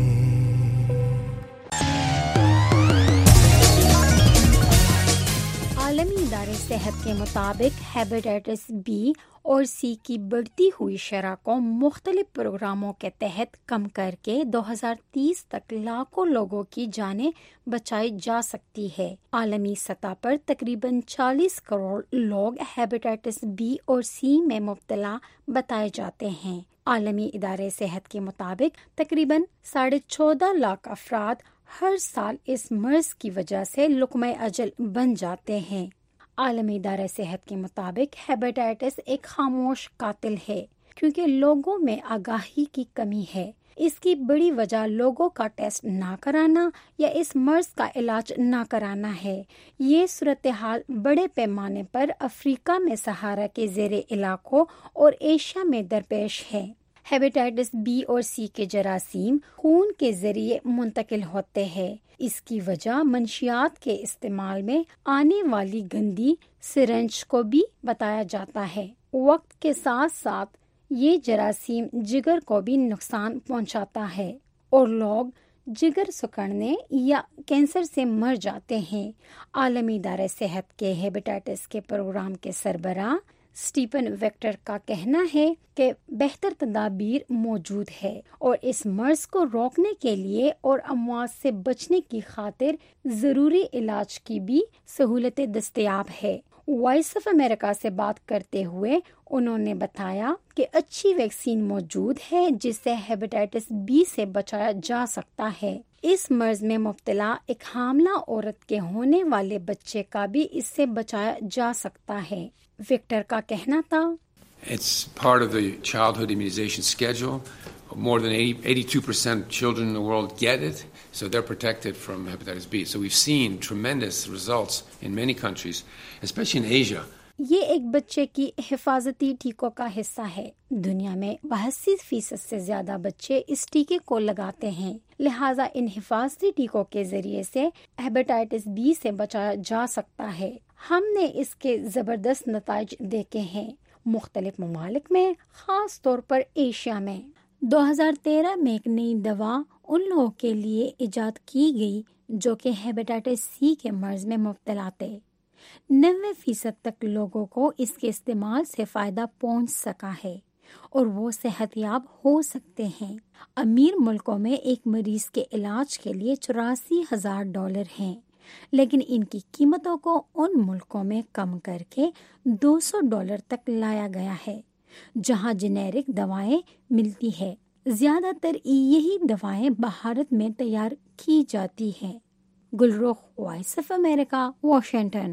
आलमी इदारे सेहत के मुताबिक हेपेटाइटिस बी और सी की बढ़ती हुई शरह को मुख्तलिफ प्रोग्रामों के तहत कम करके 2030 तक लाखों लोगों की जानें बचाई जा सकती है. आलमी सतह पर तकरीबन 40 करोड़ लोग हेपेटाइटिस बी और सी में मुब्तला बताए जाते हैं. आलमी इदारे सेहत के मुताबिक तकरीबन 14.5 लाख अफराद हर साल इस मर्ज की वजह से लुक़्मे अजल बन जाते हैं. आलमी इदारे सेहत के मुताबिक हेपेटाइटिस एक खामोश कातिल है क्योंकि लोगों में आगाही की कमी है. इसकी बड़ी वजह लोगों का टेस्ट ना कराना या इस मर्ज का इलाज ना कराना है. ये सूरत हाल बड़े पैमाने पर अफ्रीका में सहारा के ज़ेरे इलाकों और एशिया में दरपेश है. हेपेटाइटिस बी और सी के जरासीम खून के जरिए मुंतकिल होते हैं. इसकी वजह मंशियात के इस्तेमाल में आने वाली गंदी सिरंज को भी बताया जाता है. वक्त के साथ साथ ये जरासीम जिगर को भी नुकसान पहुंचाता है और लोग जिगर सिकुड़ने या कैंसर से मर जाते हैं. आलमी इदारे सेहत के हेपेटाइटिस के प्रोग्राम के सरबराह स्टीफन वेक्टर का कहना है कि बेहतर तदाबीर मौजूद है और इस मर्ज को रोकने के लिए और अमवात से बचने की खातिर जरूरी इलाज की भी सहूलतें दस्तयाब है. वॉइस ऑफ अमेरिका से बात करते हुए उन्होंने बताया कि अच्छी वैक्सीन मौजूद है जिससे हेपेटाइटिस बी से बचाया जा सकता है. इस मर्ज में मुब्तला एक हामला औरत के होने वाले बच्चे का भी इससे बचाया जा सकता है. विक्टर का कहना था, It's part of the childhood immunization schedule. More than 82% of children in the world get it, so they're protected from hepatitis B. So we've seen tremendous results in many countries, especially in Asia. ये एक बच्चे की हिफाजती टीकों का हिस्सा है. दुनिया में 82% से ज्यादा बच्चे इस टीके को लगाते हैं. लिहाजा इन हिफाजती टीकों के जरिए से हेपेटाइटिस बी से बचाया जा सकता है. हमने इसके जबरदस्त नताइज देखे हैं मुख्तलिफ ममालिक में, खास तौर पर एशिया में. 2013 में एक नई दवा उन लोगों के लिए इजाद की गई जो कि हेपेटाइटिस सी के मर्ज में मुब्तला थे. 90% तक लोगों को इसके इस्तेमाल से फायदा पहुंच सका है और वो सेहतयाब हो सकते हैं. अमीर मुल्कों में एक मरीज के इलाज के लिए $84,000 हैं, लेकिन इनकी कीमतों को उन मुल्कों में कम करके $200 तक लाया गया है जहां जेनेरिक दवाएं मिलती है. ज्यादातर यही दवाएं भारत में तैयार की जाती हैं. Gulrukh, voice of America, Washington.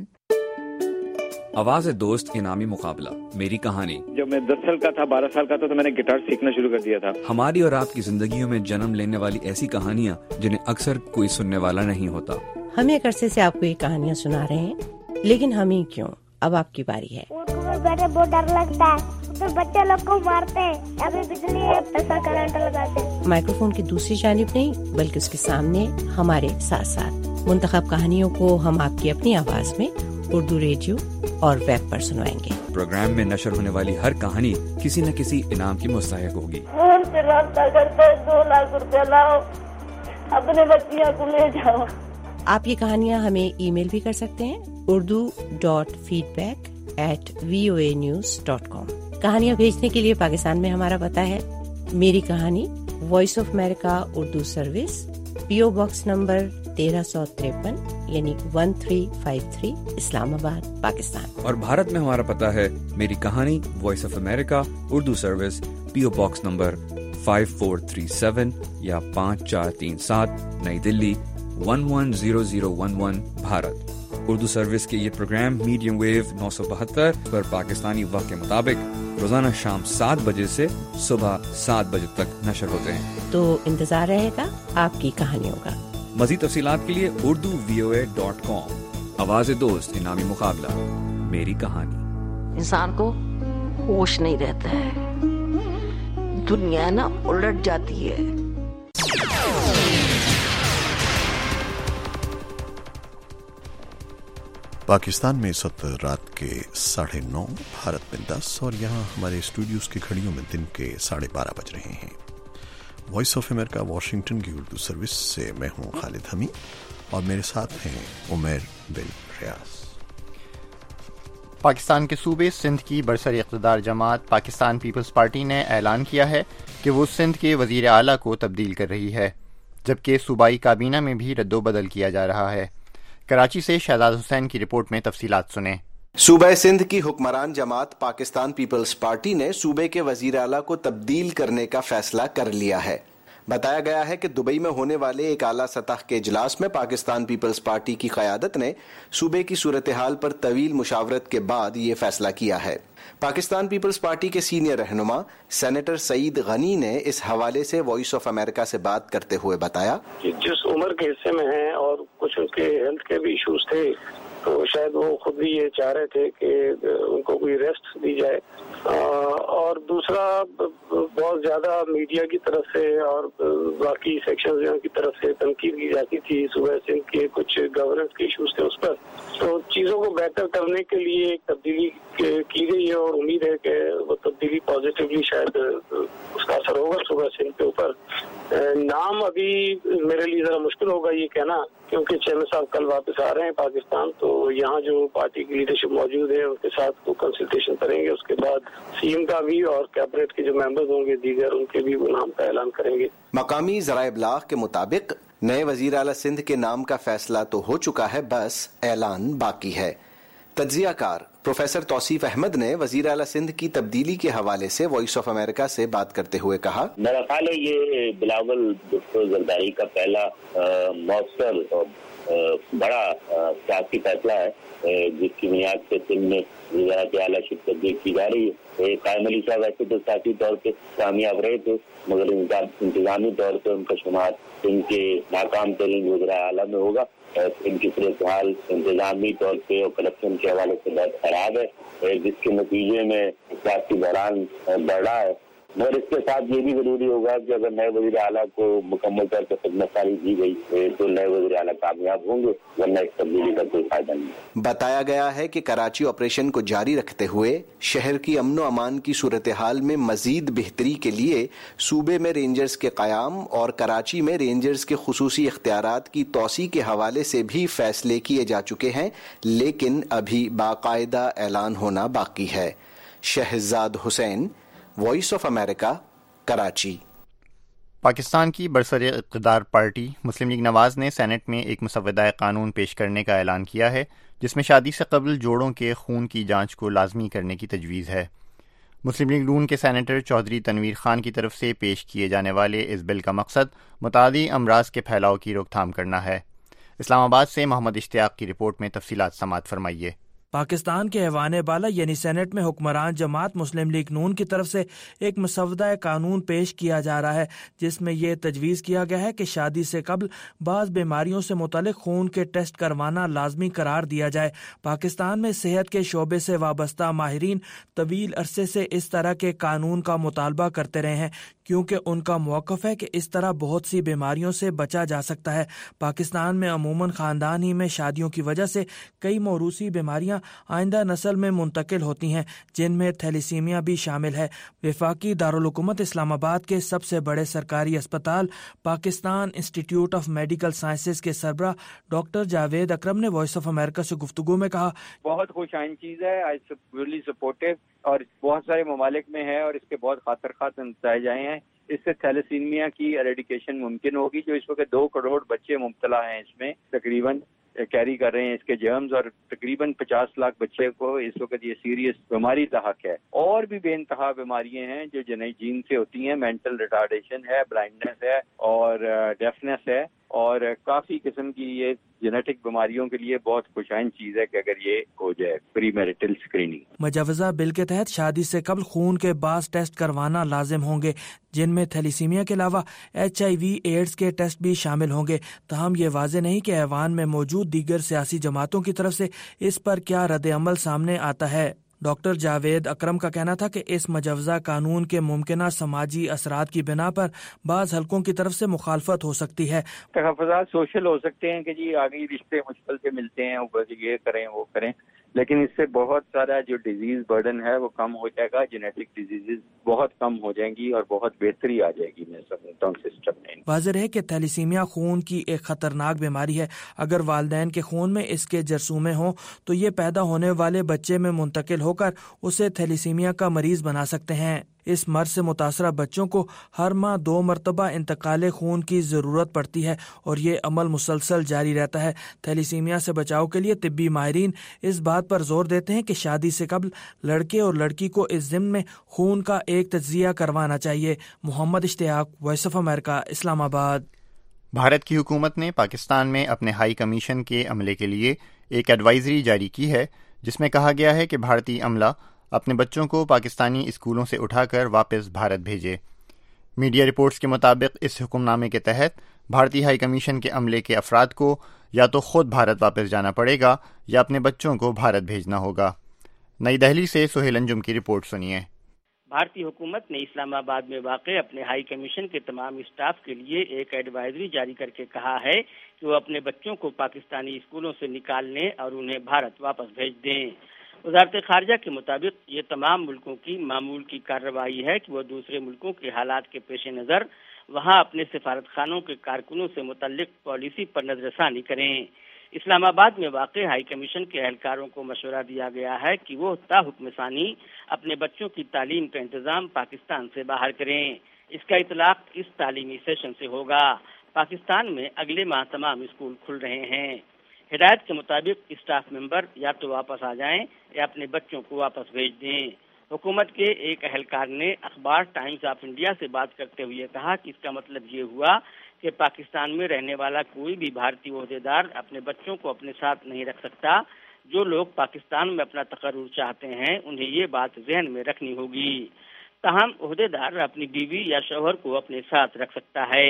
आवाज़ दोस्त इनामी मुकाबला, मेरी कहानी. जब मैं 10 साल का था, 12 साल का था तो मैंने गिटार सीखना शुरू कर दिया था. हमारी और आपकी जिंदगियों में जन्म लेने वाली ऐसी कहानियाँ जिन्हें अक्सर कोई सुनने वाला नहीं होता. हम एक अरसे से आपको ये कहानियाँ सुना रहे हैं, लेकिन हम ही क्यों, अब आपकी बारी है. बैठे बहुत डर लगता है, तो बच्चे लोग को मारते हैं, अभी बिजली ऐसा करंट लगाते हैं. माइक्रोफोन की दूसरी जानिब नहीं बल्कि उसके सामने हमारे साथ साथ मुंतखब कहानियों को हम आपकी अपनी आवाज में उर्दू रेडियो और वेब पर सुनवाएंगे. प्रोग्राम में नशर होने वाली हर कहानी किसी न किसी इनाम की मुस्तहिक होगी. 2 लाख रुपया लाओ, अपने बच्चियों को ले जाओ. आप ये कहानियाँ हमें ईमेल भी कर सकते हैं urdu.feedback@voanews.com. कहानियाँ भेजने के लिए पाकिस्तान में हमारा पता है मेरी कहानी, voice of America Urdu service, PO box number 1353 यानी 1353, इस्लामाबाद, पाकिस्तान. और भारत में हमारा पता है मेरी कहानी, voice of America Urdu service, PO box number 5437 या 5437, नई दिल्ली 110011, भारत. उर्दू सर्विस के ये प्रोग्राम मीडियम वेव 972 पर पाकिस्तानी वक्त के मुताबिक रोजाना शाम 7 बजे से सुबह 7 बजे तक नशर होते हैं. तो इंतजार रहेगा आपकी कहानियों का. मज़ीद तफसीलात के लिए urduvoa.com. आवाज़ दोस्त इनामी मुकाबला, मेरी कहानी। इंसान को होश नहीं रहता है, दुनिया ना उलट जाती है। पाकिस्तान में इस वक्त रात के 9:30, भारत में 10 और यहाँ हमारे स्टूडियोज की घड़ियों में दिन के 12:30 बज रहे हैं। वॉइस ऑफ अमेरिका वाशिंगटन की उर्दू सर्विस से मैं हूँ खालिद हमी और मेरे साथ हैं उमैर बिन रियाज। पाकिस्तान के सूबे सिंध की बरसर इक़्तिदार जमात पाकिस्तान पीपल्स पार्टी ने ऐलान किया है कि वो सिंध के वज़ीर आला को तब्दील कर रही है, जबकि सूबाई काबीना में भी रद्दोबदल किया जा रहा है। कराची से शहजाद हुसैन की रिपोर्ट में तफसीलात सुने। सूबे सिंध की हुक्मरान जमात पाकिस्तान पीपल्स पार्टी ने सूबे के वजीर आला को तब्दील करने का फैसला कर लिया है। बताया गया है कि दुबई में होने वाले एक आला सतह के इजलास में पाकिस्तान पीपल्स पार्टी की क़यादत ने सूबे की सूरत हाल पर तवील मुशावरत के बाद ये फैसला किया है। पाकिस्तान पीपल्स पार्टी के सीनियर रहनुमा सेनेटर सईद गनी ने इस हवाले से वॉइस ऑफ अमेरिका से बात करते हुए बताया कि जिस उम्र के हिस्से में हैं और कुछ उनके हेल्थ के भी इश्यूज थे, तो शायद वो खुद भी ये चाह रहे थे कि उनको कोई रेस्ट दी जाए। और दूसरा, बहुत ज्यादा मीडिया की तरफ से और बाकी सेक्शंस की तरफ से तनकीद की जाती थी सूबे सिंध के कुछ गवर्नेंस के इश्यूज थे उस पर। तो चीजों को बेहतर करने के लिए एक तब्दीली की गई है और उम्मीद है कि वो तब्दीली पॉजिटिवली शायद उसका असर होगा सूबे सिंध के ऊपर। नाम अभी मेरे लिए जरा मुश्किल होगा ये कहना, क्योंकि चेयरमैन साहब कल वापस आ रहे हैं पाकिस्तान, तो यहाँ जो पार्टी की लीडरशिप मौजूद है उनके साथ वो कंसल्टेशन करेंगे। उसके बाद सीएम का भी और कैबिनेट के जो मेंबर्स होंगे दीगर, उनके भी वो नाम का ऐलान करेंगे। मकामी ज़राए इब्लाग के मुताबिक नए वजीर आला सिंध के नाम का फैसला तो हो चुका है, बस ऐलान बाकी है। तज्जियाकार प्रोफेसर तौसीफ अहमद ने वजीर आला सिंध की तब्दीली के हवाले से वॉइस ऑफ अमेरिका से बात करते हुए कहा, मेरा ख्याल है ये बिलावल भुट्टो जरदारी का पहला मौसर और बड़ा सियासी फैसला है, जिसकी बुनियाद से सिंध में वज़ारत आला तब्दील की जा रही है। कायम अली साहब वैसे तो सियासी तौर पे कामयाब रहे थे, मगर इंतजामी तौर पर उनका शुमार सिंध के नाकाम तरीन वज़ीर आला में होगा। इनकी सूरत हाल इंतजामी तौर पे और करप्शन के हवाले से बहुत खराब है, जिसके नतीजे में सियासी बहरान बढ़ रहा है। मगर इसके साथ ये भी जरूरी होगा कि अगर नए वज़ीर आला को मुकम्मल तौर पर खिदमतकारी दी गई तो नए वज़ीर आला कामयाब होंगे, वरना इस तब्दीली का कोई फायदा नहीं। बताया गया है कि कराची ऑपरेशन को जारी रखते हुए शहर की अमन व अमान की सूरत हाल में मजीद बेहतरी के लिए सूबे में रेंजर्स के क़याम और कराची में रेंजर्स के खुसूसी इख्तियारात की तोसी के हवाले से भी फैसले किए जा चुके हैं, लेकिन अभी बाकायदा ऐलान होना बाकी है। Shahzad Hussain, voice of America, Karachi. Pakistan की बरसर इक़्तिदार पार्टी मुस्लिम लीग नवाज ने सेनेट में एक मुसव्वदा कानून पेश करने का ऐलान किया है, जिसमें शादी से कबल जोड़ों के खून की जांच को लाजमी करने की तजवीज़ है। मुस्लिम लीग नून के सेनेटर चौधरी तनवीर खान की तरफ से पेश किए जाने वाले इस बिल का मकसद मुतादी अमराज के फैलाव की रोकथाम करना है। इस्लामाबाद से मोहम्मद इश्तियाक की रिपोर्ट में तफसीलात समात फरमाइए। पाकिस्तान के ऐवान बाला यानी सेनेट में हुक्मरान जमात मुस्लिम लीग नून की तरफ से एक मसवदा कानून पेश किया जा रहा है, जिसमें यह तजवीज़ किया गया है कि शादी से कबल बाज़ बीमारियों से मुतालिक खून के टेस्ट करवाना लाजमी करार दिया जाए। पाकिस्तान में सेहत के शोबे से वाबस्ता माहिरीन तवील अरसे से इस तरह के कानून का मुतालबा करते रहे हैं, क्योंकि उनका मौक़िफ़ है कि इस तरह बहुत सी बीमारियों से बचा जा सकता है। पाकिस्तान में अमूमन ख़ानदान ही में शादियों की वजह से कई मौरूसी बीमारियां आइंदा नस्ल में मुंतकिल होती हैं, जिनमें थैलीसीमिया भी शामिल है। वफाकी दारुल हुकूमत इस्लामाबाद के सबसे बड़े सरकारी अस्पताल Pakistan institute of medical sciences के सरबराह डॉक्टर जावेद अकरम ने वॉइस ऑफ अमेरिका से गुफ्तगू में कहा, बहुत खुशाइन चीज़ है, आई रियली सपोर्टिव, और बहुत सारे ममालिक में है और इसके बहुत खातर खास नतीजे आए हैं। इससे थैलेसीमिया की एरेडिकेशन मुमकिन होगी, जो इस वक्त 2 करोड़ बच्चे मुब्तला हैं, इसमें तकरीबन कैरी कर रहे हैं इसके जर्म्स, और तकरीबन 50 लाख बच्चे को इस वक्त ये सीरियस बीमारी लाहक है। और भी बेइंतहा बीमारियां हैं जो जनेई जीन से होती हैं, मेंटल रिटार्डेशन है, ब्लाइंडनेस है और डेफनेस है, اور کافی قسم کی یہ جینیٹک بیماریوں کے لیے بہت خوشائن چیز ہے کہ اگر یہ ہو جائے پری میرٹل اسکریننگ۔ مجوزہ بل کے تحت شادی سے قبل خون کے بعض ٹیسٹ کروانا لازم ہوں گے، جن میں تھیلیسیمیا کے علاوہ HIV ایڈز کے ٹیسٹ بھی شامل ہوں گے۔ تاہم یہ واضح نہیں کہ ایوان میں موجود دیگر سیاسی جماعتوں کی طرف سے اس پر کیا رد عمل سامنے آتا ہے۔ ڈاکٹر جاوید اکرم کا کہنا تھا کہ اس مجوزہ قانون کے ممکنہ سماجی اثرات کی بنا پر بعض حلقوں کی طرف سے مخالفت ہو سکتی ہے۔ تحفظات سوشل ہو سکتے ہیں کہ جی آگے رشتے مشکل سے ملتے ہیں، اوپر یہ کریں وہ کریں، لیکن اس سے بہت سارا جو ڈیزیز برڈن ہے وہ کم ہو جائے گا، جینیٹک ڈیزیز بہت کم ہو جائیں گی اور بہت بہتری آ جائے گی میں سمجھتا ہوں سسٹم میں۔ واضح ہے کہ تھیلیسیمیا خون کی ایک خطرناک بیماری ہے۔ اگر والدین کے خون میں اس کے جرثومے ہوں تو یہ پیدا ہونے والے بچے میں منتقل ہو کر اسے تھیلیسیمیا کا مریض بنا سکتے ہیں۔ اس مرض سے متاثرہ بچوں کو ہر ماہ 2 مرتبہ انتقال خون کی ضرورت پڑتی ہے اور یہ عمل مسلسل جاری رہتا ہے۔ تھیلیسیمیا سے بچاؤ کے لیے طبی ماہرین اس بات پر زور دیتے ہیں کہ شادی سے قبل لڑکے اور لڑکی کو اس ضمن میں خون کا ایک تجزیہ کروانا چاہیے۔ محمد اشتیاق، وائس آف امریکہ، اسلام آباد۔ بھارت کی حکومت نے پاکستان میں اپنے ہائی کمیشن کے عملے کے لیے ایک ایڈوائزری جاری کی ہے، جس میں کہا گیا ہے کہ بھارتی عملہ اپنے بچوں کو پاکستانی اسکولوں سے اٹھا کر واپس بھارت بھیجے۔ میڈیا رپورٹس کے مطابق اس حکم نامے کے تحت بھارتی ہائی کمیشن کے عملے کے افراد کو یا تو خود بھارت واپس جانا پڑے گا یا اپنے بچوں کو بھارت بھیجنا ہوگا۔ نئی دہلی سے سہیل انجم کی رپورٹ سنیے۔ بھارتی حکومت نے اسلام آباد میں واقع اپنے ہائی کمیشن کے تمام اسٹاف کے لیے ایک ایڈوائزری جاری کر کے کہا ہے کہ وہ اپنے بچوں کو پاکستانی اسکولوں سے نکال لیں اور انہیں بھارت واپس بھیج دیں۔ وزارت خارجہ کے مطابق یہ تمام ملکوں کی معمول کی کارروائی ہے کہ وہ دوسرے ملکوں کے حالات کے پیش نظر وہاں اپنے سفارت خانوں کے کارکنوں سے متعلق پالیسی پر نظر ثانی کریں۔ اسلام آباد میں واقع ہائی کمیشن کے اہلکاروں کو مشورہ دیا گیا ہے کہ وہ تا حکم ثانی اپنے بچوں کی تعلیم کا انتظام پاکستان سے باہر کریں۔ اس کا اطلاق اس تعلیمی سیشن سے ہوگا۔ پاکستان میں اگلے ماہ تمام اسکول کھل رہے ہیں۔ ہدایت کے مطابق اسٹاف ممبر یا تو واپس آ جائیں یا اپنے بچوں کو واپس بھیج دیں۔ حکومت کے ایک اہلکار نے اخبار ٹائمز آف انڈیا سے بات کرتے ہوئے کہا کہ اس کا مطلب یہ ہوا کہ پاکستان میں رہنے والا کوئی بھی بھارتی عہدیدار اپنے بچوں کو اپنے ساتھ نہیں رکھ سکتا۔ جو لوگ پاکستان میں اپنا تقرر چاہتے ہیں انہیں یہ بات ذہن میں رکھنی ہوگی۔ تاہم عہدیدار اپنی بیوی یا شوہر کو اپنے ساتھ رکھ سکتا ہے۔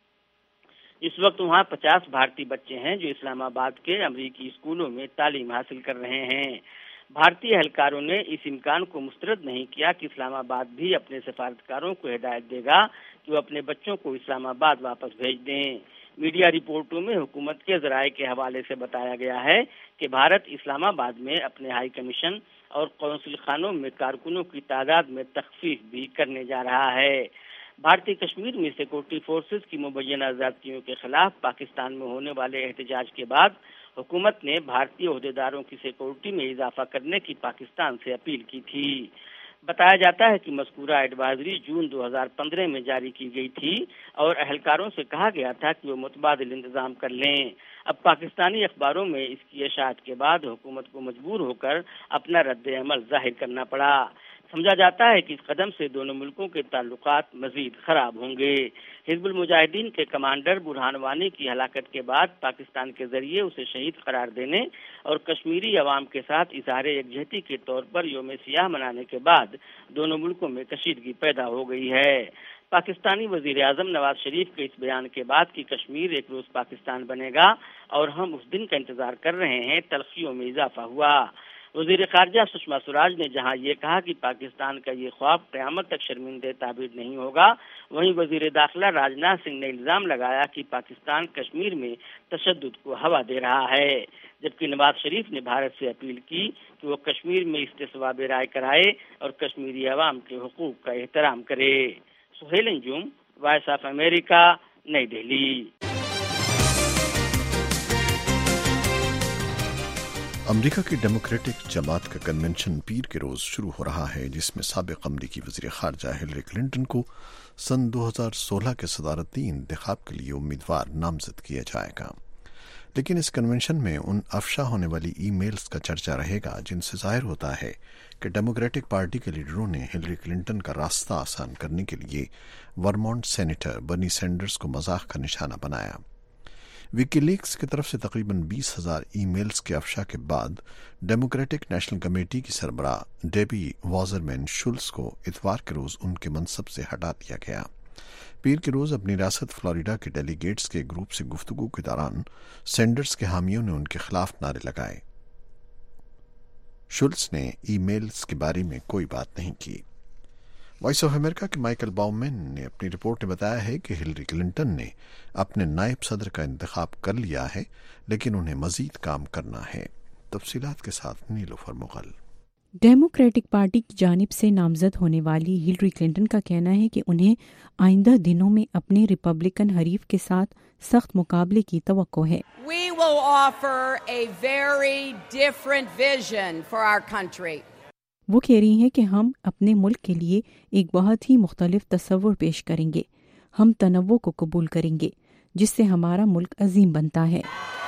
اس وقت وہاں 50 بھارتی بچے ہیں جو اسلام آباد کے امریکی اسکولوں میں تعلیم حاصل کر رہے ہیں۔ بھارتی اہلکاروں نے اس امکان کو مسترد نہیں کیا کہ اسلام آباد بھی اپنے سفارتکاروں کو ہدایت دے گا کہ وہ اپنے بچوں کو اسلام آباد واپس بھیج دیں۔ میڈیا رپورٹوں میں حکومت کے ذرائع کے حوالے سے بتایا گیا ہے کہ بھارت اسلام آباد میں اپنے ہائی کمیشن اور قونصل خانوں میں کارکنوں کی تعداد میں تخفیف بھی کرنے جا رہا ہے۔ بھارتی کشمیر میں سیکورٹی فورسز کی مبینہ زیادتیوں کے خلاف پاکستان میں ہونے والے احتجاج کے بعد حکومت نے بھارتی عہدیداروں کی سیکورٹی میں اضافہ کرنے کی پاکستان سے اپیل کی تھی۔ بتایا جاتا ہے کہ مذکورہ ایڈوائزری جون 2015 میں جاری کی گئی تھی اور اہلکاروں سے کہا گیا تھا کہ وہ متبادل انتظام کر لیں۔ اب پاکستانی اخباروں میں اس کی اشاعت کے بعد حکومت کو مجبور ہو کر اپنا رد عمل ظاہر کرنا پڑا۔ سمجھا جاتا ہے کہ اس قدم سے دونوں ملکوں کے تعلقات مزید خراب ہوں گے۔ حزب المجاہدین کے کمانڈر برہان وانی کی ہلاکت کے بعد پاکستان کے ذریعے اسے شہید قرار دینے اور کشمیری عوام کے ساتھ اظہار یکجہتی کے طور پر یوم سیاہ منانے کے بعد دونوں ملکوں میں کشیدگی پیدا ہو گئی ہے۔ پاکستانی وزیر اعظم نواز شریف کے اس بیان کے بعد کہ کشمیر ایک روز پاکستان بنے گا اور ہم اس دن کا انتظار کر رہے ہیں، تلخیوں میں اضافہ ہوا۔ وزیر خارجہ سشما سوراج نے جہاں یہ کہا کہ پاکستان کا یہ خواب قیامت تک شرمندہ تعبیر نہیں ہوگا، وہیں وزیر داخلہ راجناتھ سنگھ نے الزام لگایا کہ پاکستان کشمیر میں تشدد کو ہوا دے رہا ہے، جبکہ نواز شریف نے بھارت سے اپیل کی کہ وہ کشمیر میں استصواب رائے کرائے اور کشمیری عوام کے حقوق کا احترام کرے۔ Sohail Anjum, voice of America, Nai Delhi. امریکہ کی ڈیموکریٹک جماعت کا کنونشن پیر کے روز شروع ہو رہا ہے، جس میں سابق امریکی وزیر خارجہ ہلری کلنٹن کو سن 2016 کے صدارتی انتخاب کے لیے امیدوار نامزد کیا جائے گا۔ لیکن اس کنونشن میں ان افشا ہونے والی ای میلز کا چرچا رہے گا جن سے ظاہر ہوتا ہے کہ ڈیموکریٹک پارٹی کے لیڈروں نے ہلری کلنٹن کا راستہ آسان کرنے کے لیے ورمونٹ سینیٹر برنی سینڈرز کو مذاق کا نشانہ بنایا۔ विकी लीक्स की तरफ से तकरीबन 20,000 ईमेल्स के अफशा के बाद डेमोक्रेटिक नेशनल कमेटी की सरबराह डेबी वॉजरमैन शुल्स को इतवार के रोज उनके मनसब से हटा दिया गया। पीर के रोज अपनी रियासत फ्लोरिडा के डेलीगेट्स के ग्रुप से गुफ्तगू के दौरान सैंडर्स के हामियों ने उनके खिलाफ नारे लगाए। शुल्स ने ईमेल्स के बारे में कोई बात नहीं की। वॉइस ऑफ अमेरिका के माइकल बाउमैन ने अपनी रिपोर्ट में बताया है कि हिलरी क्लिंटन ने अपने नायब सदर का इंतखाब कर लिया है, लेकिन उन्हें मजीद काम करना है। तफसीलात के साथ नीलोफर मुगल। डेमोक्रेटिक पार्टी की जानिब से नामजद होने वाली हिलरी क्लिंटन का कहना है कि उन्हें आइंदा दिनों में अपने रिपब्लिकन हरीफ के साथ सख्त मुकाबले की तवक्को है। We will offer a very different vision for our country. वो कह रही हैं कि हम अपने मुल्क के लिए एक बहुत ही मुख्तलिफ तस्वुर पेश करेंगे। हम तनव्वुर को कबूल करेंगे जिससे हमारा मुल्क अजीम बनता है।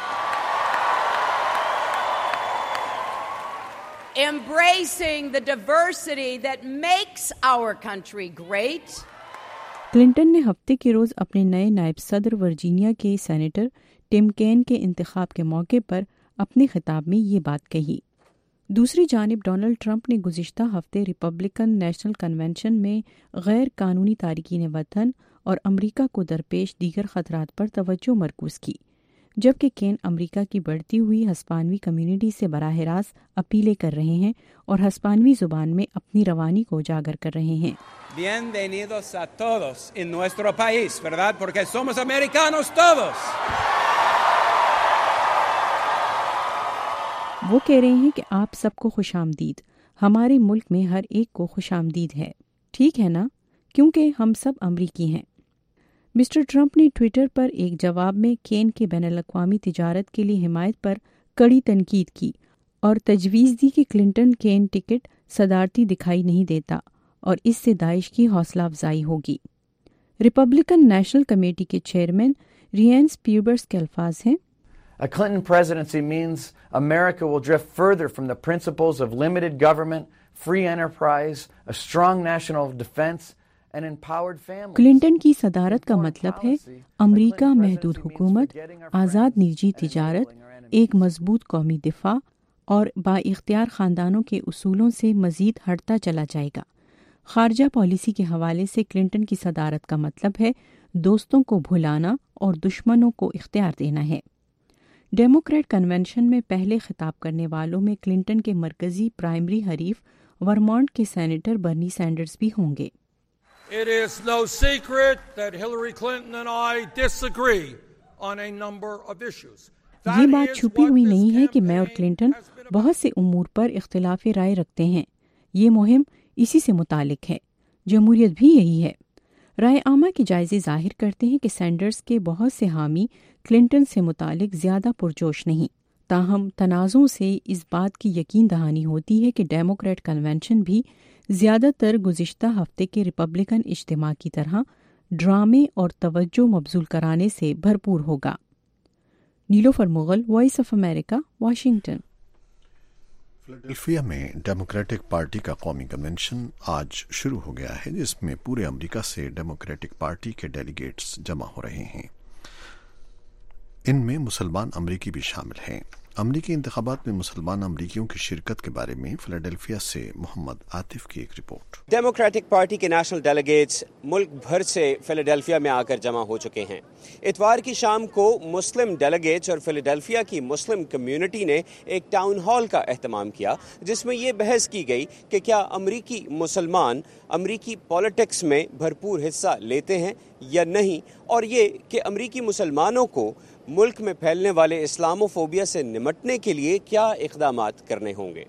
Embracing the diversity that makes our country great. Clinton ने हफ्ते के रोज अपने नए नायब सदर वर्जीनिया के सेनेटर टिम केन के इंतखाब के मौके पर अपने खिताब में ये बात कही। दूसरी जानिब डोनाल्ड ट्रंप ने गुज़िश्ता हफ्ते रिपब्लिकन नेशनल कन्वेंशन में गैर कानूनी तारकीन वतन और अमरीका को दरपेश दीगर खतरात पर तवज्जो मरकूज़ की, जबकि केन अमरीका की बढ़ती हुई हस्पानवी कम्युनिटी से बराह रास्त अपीलें कर रहे हैं और हस्पानवी ज़ुबान में अपनी रवानी को उजागर कर रहे हैं। Bienvenidos a todos en nuestro país, ¿verdad? Porque somos americanos todos. वो कह रहे हैं कि आप सबको खुशामदीद, हमारे मुल्क में हर एक को खुशामदीद है, ठीक है ना, क्योंकि हम सब अमरीकी हैं। मिस्टर ट्रंप ने ट्विटर पर एक जवाब में केन के बैनुल-अक़वामी तिजारत के लिए हिमायत पर कड़ी तनकीद की और तजवीज़ दी कि क्लिंटन केन टिकट सदारती दिखाई नहीं देता और इससे दाइश की हौसला अफजाई होगी। रिपब्लिकन नेशनल कमेटी के चेयरमैन रियंस पीबर्स के अल्फाज हैं, A Clinton presidency means America will drift further from the principles of limited government, free enterprise, a strong national defense, and empowered families. Clinton की सदारत का मतलब है अमरीका महदूद हुकूमत, आज़ाद निजी तिजारत, एक मजबूत कौमी दिफा और बाइख्तियार ख़ानदानों के उसूलों से मज़ीद हटता चला जाएगा। खारजा पॉलिसी के हवाले से क्लिंटन की सदारत का मतलब है दोस्तों को भुलाना और दुश्मनों को इख्तियार देना है। डेमोक्रेट कन्वेंशन में पहले खिताब करने वालों में क्लिंटन के मरकजी प्राइमरी हरीफ वर्मोंट के सेनेटर बर्नी सैंडर्स भी होंगे। It is no secret that Hillary Clinton and I disagree on a number of issues. ये बात छुपी हुई नहीं है कि मैं और क्लिंटन बहुत से उमूर पर इख्तिलाफ़ राय रखते हैं। ये मुहिम इसी से मुतालिक है। जमहूरियत भी यही है। राय आमा के जायजे जाहिर करते हैं कि सैंडर्स के बहुत से हामी क्लिंटन से मुतालिक ज़्यादा पुरजोश नहीं। ताहम तनाज़ों से इस बात की यकीन दहानी होती है कि डेमोक्रेट कन्वेंशन भी ज़्यादातर गुज़िश्ता हफ्ते के रिपब्लिकन इज्तिमा की तरह ड्रामे और तवज्जो मबजूल कराने से भरपूर होगा। Nilofar Mughal, voice of America, Washington. Philadelphia में डेमोक्रेटिक पार्टी का कौमी कन्वेंशन आज शुरू हो गया है, जिसमें पूरे अमेरिका से डेमोक्रेटिक पार्टी के डेलीगेट्स जमा हो रहे हैं। इनमें मुसलमान अमरीकी भी शामिल हैं। अमरीकी इंतखाबात में मुसलमान अमरीकियों की शिरकत के बारे में फिलाडेल्फिया से मोहम्मद आतिफ की एक रिपोर्ट। डेमोक्रेटिक पार्टी के नेशनल डेलीगेट्स मुल्क भर से फिलाडेल्फिया में आकर जमा हो चुके हैं। इतवार की शाम को मुस्लिम डेलीगेट्स और फिलाडेल्फिया की मुस्लिम कम्युनिटी ने एक टाउन हॉल का एहतमाम किया, जिसमें ये बहस की गई कि क्या अमरीकी मुसलमान अमरीकी पॉलिटिक्स में भरपूर हिस्सा लेते हैं या नहीं, और ये कि अमरीकी मुसलमानों को मुल्क में फैलने वाले इस्लामोफोबिया से निमटने के लिए क्या इक़दामात करने होंगे।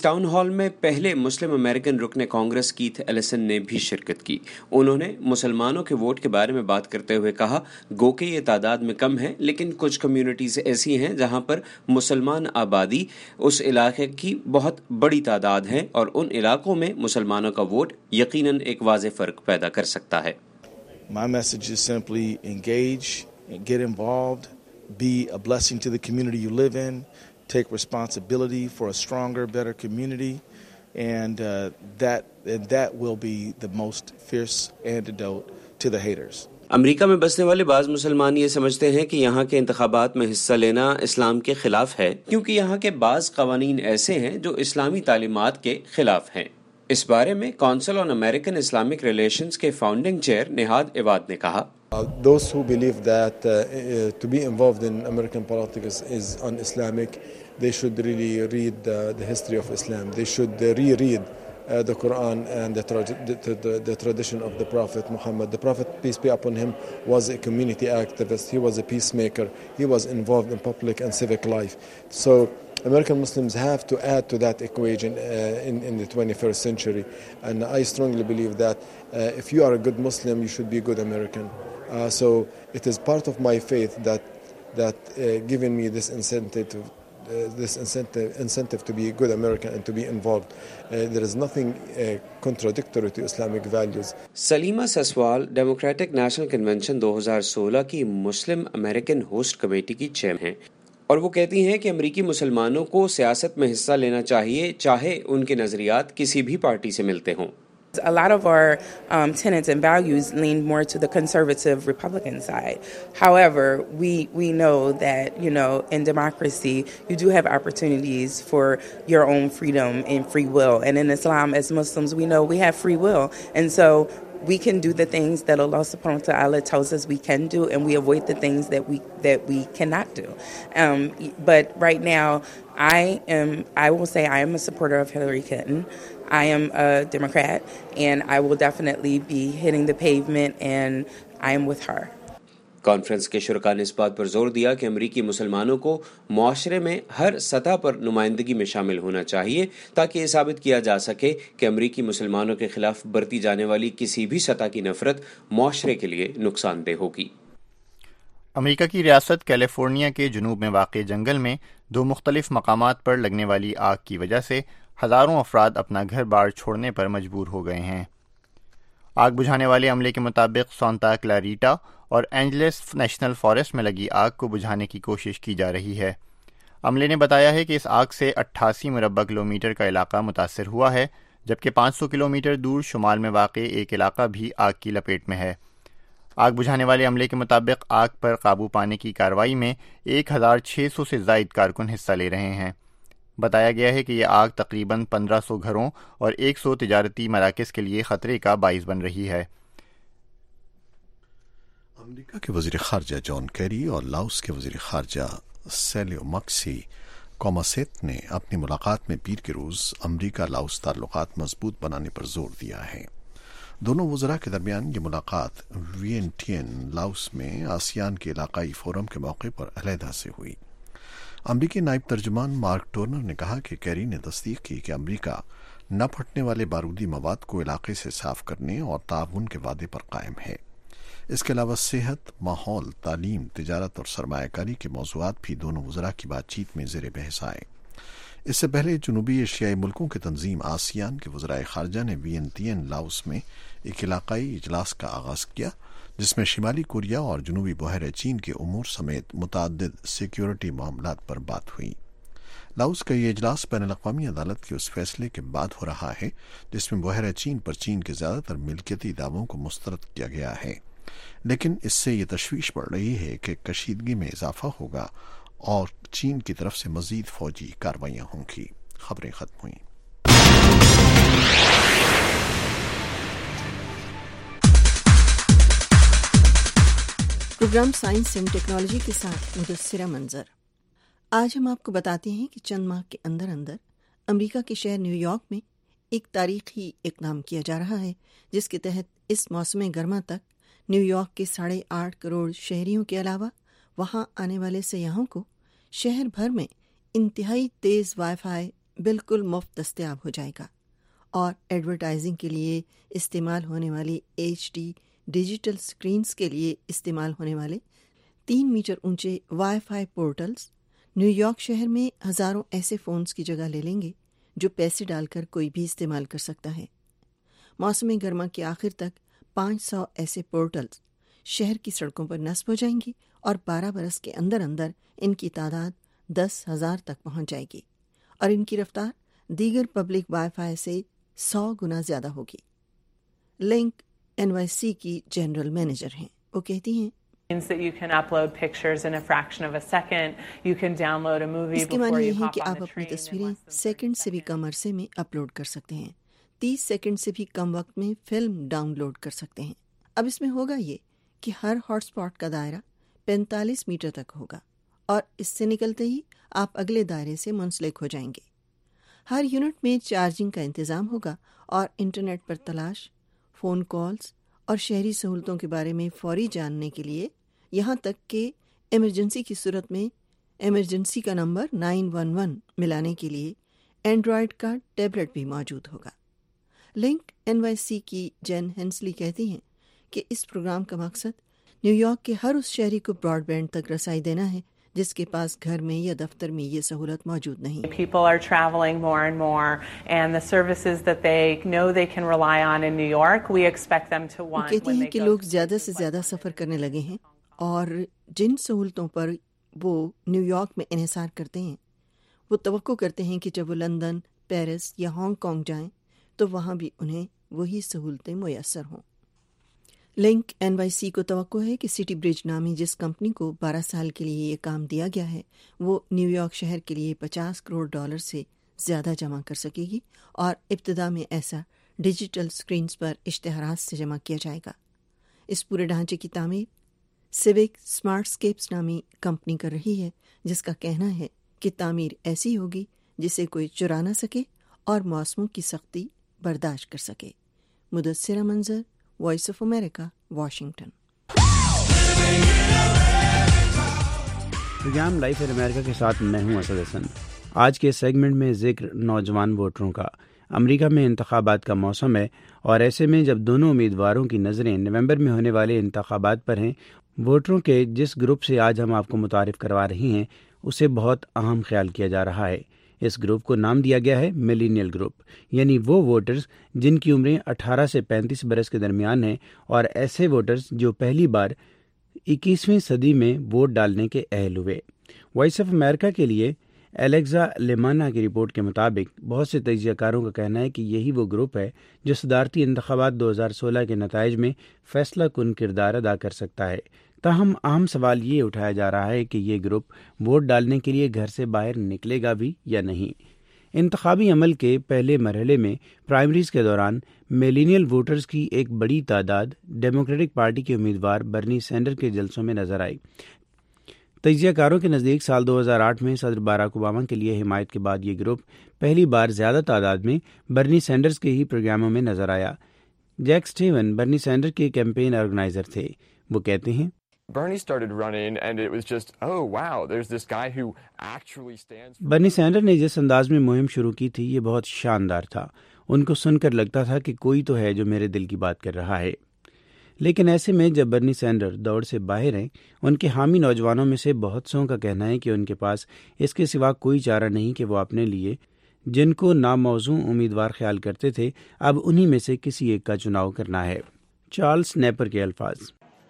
ٹاؤن ہال میں پہلے مسلم امریکن رکن کانگریس کیتھ ایلیسن نے بھی شرکت کی. انہوں نے مسلمانوں کے ووٹ کے بارے میں بات کرتے ہوئے کہا گو کہ یہ تعداد میں کم ہے لیکن کچھ کمیونٹیز ایسی ہیں جہاں پر مسلمان آبادی اس علاقے کی بہت بڑی تعداد ہے اور ان علاقوں میں مسلمانوں کا ووٹ یقیناً ایک واضح فرق پیدا کر سکتا ہے. My message is simply engage, get involved, be a blessing to the community you live in, take responsibility for a stronger, better community, and that will be the most fierce antidote to the haters. امریکہ میں بسنے والے بعض مسلمان یہ سمجھتے ہیں کہ یہاں کے انتخابات میں حصہ لینا اسلام کے خلاف ہے کیونکہ یہاں کے بعض قوانین ایسے ہیں جو اسلامی تعلیمات کے خلاف ہیں. اس بارے میں council on American Islamic relations کے فاؤنڈنگ چیئر نہاد عواد نے کہا Those who believe that to be involved in American politics is un-Islamic, they should really read the history of Islam. They should reread the Quran and the tradition of the Prophet Muhammad. The Prophet, peace be upon him, was a community activist. He was a peacemaker. He was involved in public and civic life. So American Muslims have to add to that equation in the 21st century. And I strongly believe that if you are a good Muslim, you should be a good American. So it is part of my faith that giving me this incentive to be a good American and to be involved. There is nothing contradictory to Islamic values. Saleema Suswell Democratic National Convention 2016 کی مسلم امریکن ہوسٹ کمیٹی کی چیئرمین ہیں اور وہ کہتی ہیں کہ امریکی مسلمانوں کو سیاست میں حصہ لینا چاہیے چاہے ان کے نظریات کسی بھی پارٹی سے ملتے ہوں. A lot of our tenets and values lean more to the conservative Republican side. However, we know that, in democracy, you do have opportunities for your own freedom and free will. And in Islam, as Muslims, we know we have free will. And so we can do the things that Allah subhanahu wa ta'ala tells us we can do, and we avoid the things that we cannot do. But right now, I will say I am a supporter of Hillary Clinton. I am a Democrat, and I will definitely be hitting the pavement, and I am with her. Conference کے شرکاء نے اس بات پر زور دیا کہ امریکی مسلمانوں کو معاشرے میں ہر سطح پر نمائندگی میں شامل ہونا چاہیے تاکہ یہ ثابت کیا جا سکے کہ امریکی مسلمانوں کے خلاف برتی جانے والی کسی بھی سطح کی نفرت معاشرے کے لیے نقصان دہ ہوگی. امریکہ کی ریاست کیلیفورنیا کے جنوب میں واقع جنگل میں 2 مختلف مقامات پر لگنے والی آگ کی وجہ سے ہزاروں افراد اپنا گھر بار چھوڑنے پر مجبور ہو گئے ہیں. آگ بجھانے والے عملے کے مطابق سانتا کلاریٹا اور اینجلس نیشنل فارسٹ میں لگی آگ کو بجھانے کی کوشش کی جا رہی ہے. عملے نے بتایا ہے کہ اس آگ سے 88 مربع کلومیٹر کا علاقہ متاثر ہوا ہے جبکہ 500 کلومیٹر دور شمال میں واقع ایک علاقہ بھی آگ کی لپیٹ میں ہے. آگ بجھانے والے عملے کے مطابق آگ پر قابو پانے کی کارروائی میں 1600 سے زائد کارکن حصہ لے رہے ہیں. بتایا گیا ہے کہ یہ آگ تقریباً 1500 گھروں اور 100 تجارتی مراکز کے لیے خطرے کا باعث بن رہی ہے. امریکہ کے وزیر خارجہ جان کیری اور لاؤس کے وزیر خارجہ سیلیو مکسی کوماسیت نے اپنی ملاقات میں پیر کے روز امریکہ لاؤس تعلقات مضبوط بنانے پر زور دیا ہے. دونوں وزراء کے درمیان یہ ملاقات وینٹین لاؤس میں آسیان کے علاقائی فورم کے موقع پر علیحدہ سے ہوئی. امریکی نائب ترجمان مارک ٹورنر نے کہا کہ کیری نے تصدیق کی کہ امریکہ نہ پھٹنے والے بارودی مواد کو علاقے سے صاف کرنے اور تعاون کے وعدے پر قائم ہے. اس کے علاوہ صحت، ماحول، تعلیم، تجارت اور سرمایہ کاری کے موضوعات بھی دونوں وزراء کی بات چیت میں زیر بحث آئے. اس سے پہلے جنوبی ایشیائی ملکوں کے تنظیم آسیان کے وزرائے خارجہ نے وینٹین لاؤس میں ایک علاقائی اجلاس کا آغاز کیا جس میں شمالی کوریا اور جنوبی بحیرہ چین کے امور سمیت متعدد سیکیورٹی معاملات پر بات ہوئی. لاؤس کا یہ اجلاس بین الاقوامی عدالت کے اس فیصلے کے بعد ہو رہا ہے جس میں بحیرہ چین پر چین کے زیادہ تر ملکیتی دعووں کو مسترد کیا گیا ہے، لیکن اس سے یہ تشویش بڑھ رہی ہے کہ کشیدگی میں اضافہ ہوگا اور چین کی طرف سے مزید فوجی کارروائیاں ہوں گی. خبریں ختم ہوئیں. پروگرام سائنس اینڈ ٹیکنالوجی کے ساتھ مدثرہ منظر. آج ہم آپ کو بتاتے ہیں کہ چند ماہ کے اندر امریکہ کے شہر نیو یارک میں ایک تاریخی اقدام کیا جا رہا ہے جس کے تحت اس موسم گرما تک نیو یارک کے 8.5 کروڑ شہریوں کے علاوہ وہاں آنے والے سیاحوں کو شہر بھر میں انتہائی تیز وائی فائی بالکل مفت دستیاب ہو جائے گا اور ایڈورٹائزنگ کے لیے استعمال ہونے والی HD ڈیجیٹل سکرینز کے لیے استعمال ہونے والے 3 میٹر اونچے Wi Fi portals New York شہر میں ہزاروں ایسے فونز کی جگہ لے لیں گے جو پیسے ڈال کر کوئی بھی استعمال کر سکتا ہے۔ موسم گرما کے آخر تک 500 ایسے پورٹلز شہر کی سڑکوں پر نصب ہو جائیں گی اور 12 برس کے اندر اندر ان کی تعداد 10,000 تک پہنچ جائے گی اور ان کی رفتار دیگر پبلک وائی فائی سے 100 گنا زیادہ ہوگی۔ لنک NYC کی جنرل مینیجر ہیں، وہ کہتی ہیں means that you can upload pictures in a fraction of a second. You can download a movie اس کے before معنی you یہ ہے hop کہ on آپ the اپنی train. تصویریں سیکنڈ سے بھی کم عرصے میں اپلوڈ کر سکتے ہیں، 30 سیکنڈ سے بھی کم وقت میں فلم ڈاؤن لوڈ کر سکتے ہیں۔ اب اس میں ہوگا یہ کہ ہر ہاٹ اسپاٹ کا دائرہ 45 میٹر تک ہوگا اور اس سے نکلتے ہی آپ اگلے دائرے سے منسلک ہو جائیں گے۔ ہر یونٹ میں چارجنگ کا انتظام ہوگا اور انٹرنیٹ پر تلاش، فون کالز اور شہری سہولتوں کے بارے میں فوری جاننے کے لیے، یہاں تک کہ ایمرجنسی کی صورت میں ایمرجنسی کا نمبر 911 ملانے کے لیے اینڈرائڈ کا ٹیبلٹ بھی موجود ہوگا۔ لنک NYC کی جین ہینسلی کہتی ہیں کہ اس پروگرام کا مقصد نیو یارک کے ہر اس شہری کو براڈ بینڈ تک رسائی دینا ہے جس کے پاس گھر میں یا دفتر میں یہ سہولت موجود نہیں۔ People are traveling more and more, and the services that they know they can rely on in New York, we expect them to وہ want کہتی when ہیں they کہ go لوگ زیادہ سے زیادہ سفر کرنے لگے ہیں اور جن سہولتوں پر وہ نیو یارک میں انحصار کرتے ہیں وہ توقع کرتے ہیں کہ جب وہ لندن، پیرس یا ہانگ کانگ جائیں تو وہاں بھی انہیں وہی سہولتیں میسر ہوں۔ لنک NYC کو توقع ہے کہ سٹی برج نامی جس کمپنی کو 12 سال کے لیے یہ کام دیا گیا ہے وہ نیو یارک شہر کے لیے $50 کروڑ سے زیادہ جمع کر سکے گی اور ابتدا میں ایسا ڈیجیٹل سکرینز پر اشتہارات سے جمع کیا جائے گا۔ اس پورے ڈھانچے کی تعمیر سیوک اسمارٹ اسکیپس نامی کمپنی کر رہی ہے، جس کا کہنا ہے کہ تعمیر ایسی ہوگی جسے کوئی چرا نہ سکے اور موسموں کی سختی برداشت کر سکے۔ Mudassira Manzar, voice of America, Washington. Program life in America کے ساتھ میں ہوں اسد حسن۔ آج کے سیگمنٹ میں ذکر نوجوان ووٹروں کا۔ امریکہ میں انتخابات کا موسم ہے اور ایسے میں جب دونوں امیدواروں کی نظریں نومبر میں ہونے والے انتخابات پر ہیں، ووٹروں کے جس گروپ سے آج ہم آپ کو متعارف کروا رہے ہیں اسے بہت اہم خیال کیا جا رہا ہے۔ اس گروپ کو نام دیا گیا ہے ملینیل گروپ، یعنی وہ ووٹرز جن کی عمریں 18 سے 35 برس کے درمیان ہیں اور ایسے ووٹرز جو پہلی بار 21ویں صدی میں ووٹ ڈالنے کے اہل ہوئے۔ وائس آف امریکہ کے لیے الیگزا لیمانا کی رپورٹ کے مطابق بہت سے تجزیہ کاروں کا کہنا ہے کہ یہی وہ گروپ ہے جو صدارتی انتخابات 2016 کے نتائج میں فیصلہ کن کردار ادا کر سکتا ہے۔ تاہم اہم سوال یہ اٹھایا جا رہا ہے کہ یہ گروپ ووٹ ڈالنے کے لیے گھر سے باہر نکلے گا بھی یا نہیں۔ انتخابی عمل کے پہلے مرحلے میں پرائمریز کے دوران میلینیل ووٹرز کی ایک بڑی تعداد ڈیموکریٹک پارٹی کے امیدوار برنی سینڈر کے جلسوں میں نظر آئی۔ تجزیہ کاروں کے نزدیک سال 2008 میں صدر باراک اوباما کے لیے حمایت کے بعد یہ گروپ پہلی بار زیادہ تعداد میں برنی سینڈرز کے ہی پروگراموں میں نظر آیا۔ جیک سٹیون برنی سینڈر کے کیمپین آرگنائزر تھے۔ وہ کہتے ہیں برنی سینڈر نے جس انداز میں مہم شروع کی تھی یہ بہت شاندار تھا۔ ان کو سن کر لگتا تھا کہ کوئی تو ہے جو میرے دل کی بات کر رہا ہے۔ لیکن ایسے میں جب برنی سینڈر دوڑ سے باہر ہیں، ان کے حامی نوجوانوں میں سے بہت سوں کا کہنا ہے کہ ان کے پاس اس کے سوا کوئی چارہ نہیں کہ وہ اپنے لیے جن کو ناموزوں امیدوار خیال کرتے تھے اب انہی میں سے کسی ایک کا چناؤ کرنا ہے۔ چارلز نیپر کے الفاظ،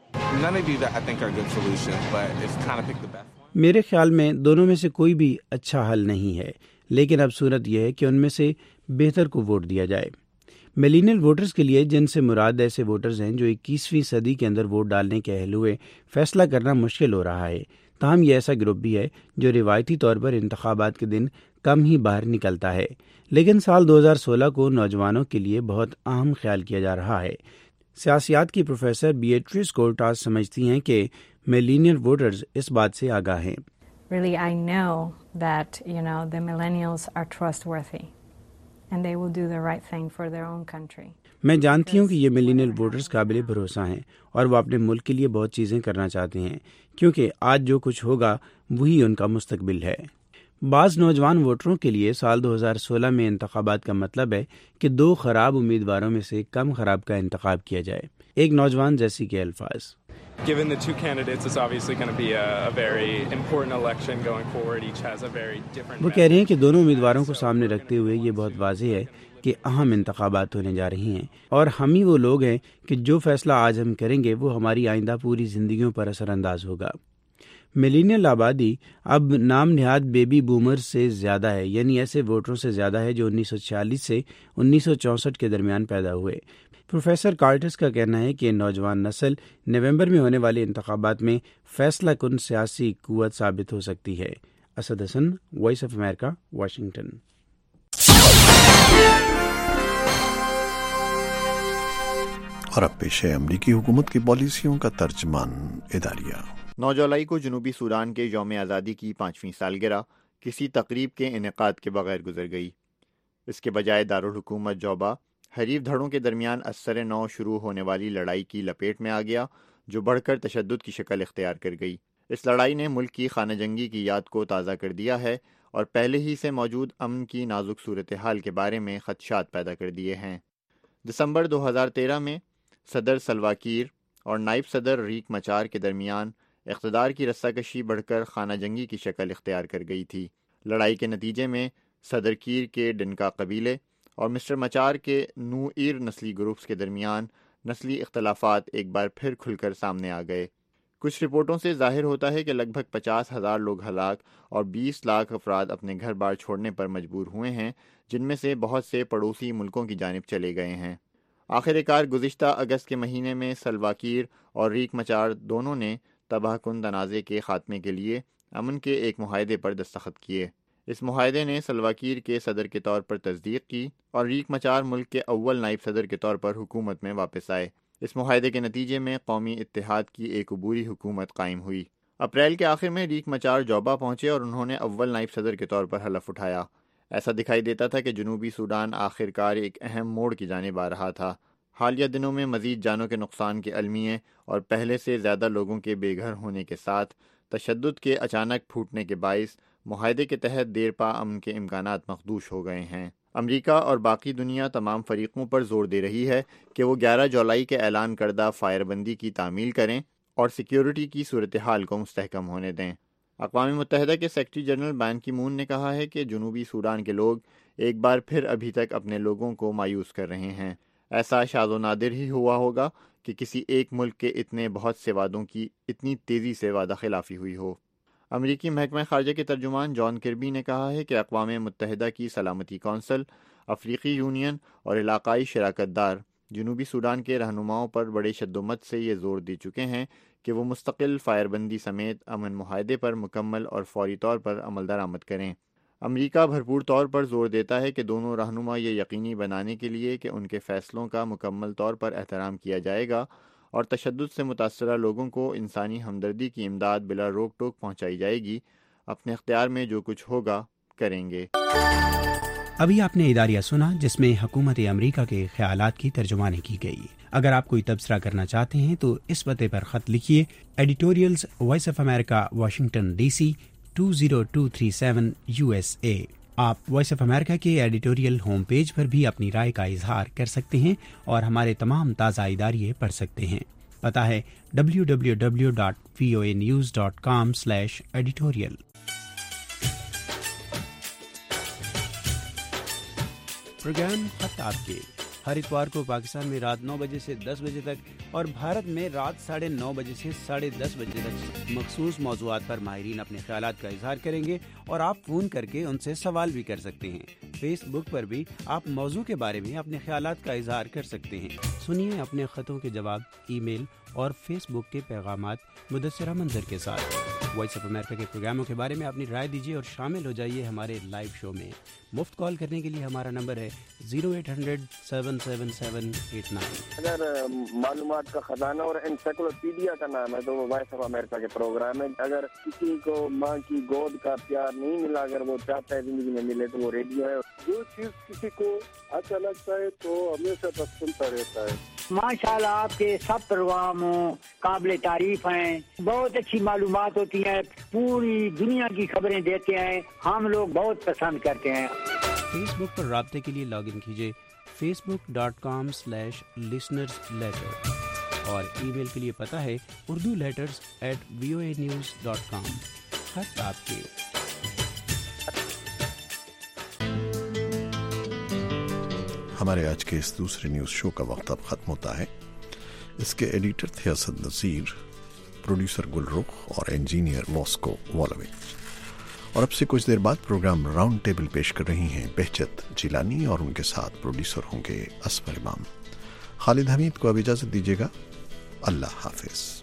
میرے خیال میں دونوں میں سے کوئی بھی اچھا حل نہیں ہے، لیکن اب صورت یہ ہے کہ ان میں سے بہتر کو ووٹ دیا جائے۔ میلینیل ووٹرز کے لیے جن سے مراد ایسے ووٹرز ہیں جو 21ویں صدی کے اندر ووٹ ڈالنے کے اہل ہوئے، فیصلہ کرنا مشکل ہو رہا ہے۔ تاہم یہ ایسا گروپ بھی ہے جو روایتی طور پر انتخابات کے دن کم ہی باہر نکلتا ہے، لیکن سال 2016 کو نوجوانوں کے لیے بہت اہم خیال کیا جا رہا ہے۔ سیاسیات کی پروفیسر بیٹریس کورٹاز سمجھتی ہیں کہ میلینیل ووٹرز اس بات سے آگاہ ہیں۔ Really, I know that, the millennials are trustworthy and they will do the right thing for their own country. میں جانتی ہوں کہ یہ میلینیل ووٹرز قابل بھروسہ ہیں اور وہ اپنے ملک کے لیے بہت چیزیں کرنا چاہتے ہیں، کیونکہ آج جو کچھ ہوگا وہی ان کا مستقبل ہے۔ بعض نوجوان ووٹروں کے لیے سال 2016 میں انتخابات کا مطلب ہے کہ 2 خراب امیدواروں میں سے کم خراب کا انتخاب کیا جائے. ایک نوجوان جیسی کے الفاظ: Given the two candidates, it's obviously going to be a very important election going forward. Each has a very different. وہ کہہ رہے ہیں کہ دونوں امیدواروں کو سامنے رکھتے ہوئے یہ بہت واضح ہے کہ اہم انتخابات ہونے جا رہی ہیں، اور ہم ہی وہ لوگ ہیں کہ جو فیصلہ آج ہم کریں گے وہ ہماری آئندہ پوری زندگیوں پر اثر انداز ہوگا. ملینیل آبادی اب نام نہاد بیبی بومر سے زیادہ ہے، یعنی ایسے ووٹروں سے زیادہ ہے جو 1946 سے 1964 کے درمیان پیدا ہوئے. پروفیسر کارٹس کا کہنا ہے کہ نوجوان نسل نومبر میں ہونے والے انتخابات میں فیصلہ کن سیاسی قوت ثابت ہو سکتی ہے. Asad Hassan, voice of America, Washington. اور اب پیش ہے امریکی حکومت کی پالیسیوں کا ترجمان اداریہ. 9 جولائی کو جنوبی سوڈان کے یوم آزادی کی 5ویں سالگرہ کسی تقریب کے انعقاد کے بغیر گزر گئی. اس کے بجائے دارالحکومت جوبا حریف دھڑوں کے درمیان اثر نو شروع ہونے والی لڑائی کی لپیٹ میں آ گیا، جو بڑھ کر تشدد کی شکل اختیار کر گئی. اس لڑائی نے ملک کی خانہ جنگی کی یاد کو تازہ کر دیا ہے اور پہلے ہی سے موجود امن کی نازک صورتحال کے بارے میں خدشات پیدا کر دیے ہیں. دسمبر 2013 میں صدر سلوا کیر اور نائب صدر ریک مچار کے درمیان اقتدار کی رسہ کشی بڑھ کر خانہ جنگی کی شکل اختیار کر گئی تھی. لڑائی کے نتیجے میں صدر کیر کے ڈنکا قبیلے اور مسٹر مچار کے نو ایر نسلی گروپس کے درمیان نسلی اختلافات ایک بار پھر کھل کر سامنے آ گئے. کچھ رپورٹوں سے ظاہر ہوتا ہے کہ لگ بھگ 50,000 لوگ ہلاک اور 20 لاکھ افراد اپنے گھر بار چھوڑنے پر مجبور ہوئے ہیں، جن میں سے بہت سے پڑوسی ملکوں کی جانب چلے گئے ہیں. آخر کار گزشتہ اگست کے مہینے میں سلوا کیر اور ریک مچار دونوں نے تباہ کن تنازع کے خاتمے کے لیے امن کے ایک معاہدے پر دستخط کیے. اس معاہدے نے سلوا کیر کے صدر کے طور پر تصدیق کی اور ریک مچار ملک کے اول نائب صدر کے طور پر حکومت میں واپس آئے. اس معاہدے کے نتیجے میں قومی اتحاد کی ایک عبوری حکومت قائم ہوئی. اپریل کے آخر میں ریک مچار جوبا پہنچے اور انہوں نے اول نائب صدر کے طور پر حلف اٹھایا. ایسا دکھائی دیتا تھا کہ جنوبی سوڈان آخر کار ایک اہم موڑ کی جانب آ رہا تھا. حالیہ دنوں میں مزید جانوں کے نقصان کے المیے اور پہلے سے زیادہ لوگوں کے بے گھر ہونے کے ساتھ تشدد کے اچانک پھوٹنے کے باعث معاہدے کے تحت دیر پا امن کے امکانات مخدوش ہو گئے ہیں. امریکہ اور باقی دنیا تمام فریقوں پر زور دے رہی ہے کہ وہ 11 جولائی کے اعلان کردہ فائر بندی کی تعمیل کریں اور سیکیورٹی کی صورتحال کو مستحکم ہونے دیں. اقوام متحدہ کے سیکرٹری جنرل بان کی مون نے کہا ہے کہ جنوبی سوڈان کے لوگ ایک بار پھر ابھی تک اپنے لوگوں کو مایوس کر رہے ہیں. ایسا شاذ و نادر ہی ہوا ہوگا کہ کسی ایک ملک کے اتنے بہت سے وعدوں کی اتنی تیزی سے وعدہ خلافی ہوئی ہو. امریکی محکمہ خارجہ کے ترجمان جان کربی نے کہا ہے کہ اقوام متحدہ کی سلامتی کونسل، افریقی یونین اور علاقائی شراکت دار جنوبی سوڈان کے رہنماؤں پر بڑے شدومت سے یہ زور دے چکے ہیں کہ وہ مستقل فائر بندی سمیت امن معاہدے پر مکمل اور فوری طور پر عمل درآمد کریں. امریکہ بھرپور طور پر زور دیتا ہے کہ دونوں رہنما یہ یقینی بنانے کے لیے کہ ان کے فیصلوں کا مکمل طور پر احترام کیا جائے گا اور تشدد سے متاثرہ لوگوں کو انسانی ہمدردی کی امداد بلا روک ٹوک پہنچائی جائے گی، اپنے اختیار میں جو کچھ ہوگا کریں گے. ابھی آپ نے اداریہ سنا جس میں حکومت امریکہ کے خیالات کی ترجمانی کی گئی. اگر آپ کوئی تبصرہ کرنا چاہتے ہیں تو اس پتے پر خط لکھیے: editorials voice of America, Washington D C 20237 USA. آپ وائس آف امریکہ کے ایڈیٹوریل ہوم پیج پر بھی اپنی رائے کا اظہار کر سکتے ہیں اور ہمارے تمام تازہ اداریے پڑھ سکتے ہیں. پتہ ہے www.voanews.com/editorial. پروگرام خط آپ کے ہر اتوار کو پاکستان میں رات 9 بجے سے 10 بجے تک اور بھارت میں رات 9:30 بجے سے 10:30 بجے تک مخصوص موضوعات پر ماہرین اپنے خیالات کا اظہار کریں گے اور آپ فون کر کے ان سے سوال بھی کر سکتے ہیں. فیس بک پر بھی آپ موضوع کے بارے میں اپنے خیالات کا اظہار کر سکتے ہیں. سنیے اپنے خطوں کے جواب ای میل اور فیس بک کے پیغامات مدثرہ منظر کے ساتھ. وائس آف امریکہ کے پروگراموں کے بارے میں اپنی رائے دیجیے اور شامل ہو جائیے ہمارے لائیو شو میں. مفت کال کرنے کے لیے ہمارا نمبر ہے 0800-777-89. اگر معلومات کا خزانہ اور انسائکلوپیڈیا کا نام ہے تو وہ وائس آف امریکہ کے پروگرام ہے. اگر کسی کو ماں کی گود کا پیار نہیں ملا، اگر وہ چاہتا ہے زندگی میں ملے تو وہ ریڈیو ہے. جو چیز کسی کو اچھا لگتا ہے تو ہمیشہ بس سنتا رہتا ہے. ماشاءاللہ آپ کے سب پروگرام قابل تعریف ہیں، بہت اچھی معلومات ہوتی ہیں، پوری دنیا کی خبریں دیتے ہیں، ہم لوگ بہت پسند کرتے ہیں۔ فیس بک پر رابطے کے لیے لاگ ان کیجیے facebook.com/listenersletter اور ای میل کے لیے پتہ ہے urduletters@voanews.com۔ خط آپ کے۔ ہمارے آج کے اس دوسرے نیوز شو کا وقت اب ختم ہوتا ہے۔ اس کے ایڈیٹر تھے اسد نذیر، پروڈیوسر گل رخ اور انجینئر واسکو والوچ۔ اور اب سے کچھ دیر بعد پروگرام راؤنڈ ٹیبل پیش کر رہی ہیں بہجت جیلانی اور ان کے ساتھ پروڈیوسر ہوں گے اسفر امام۔ خالد حمید کو اب اجازت دیجیے گا، اللہ حافظ۔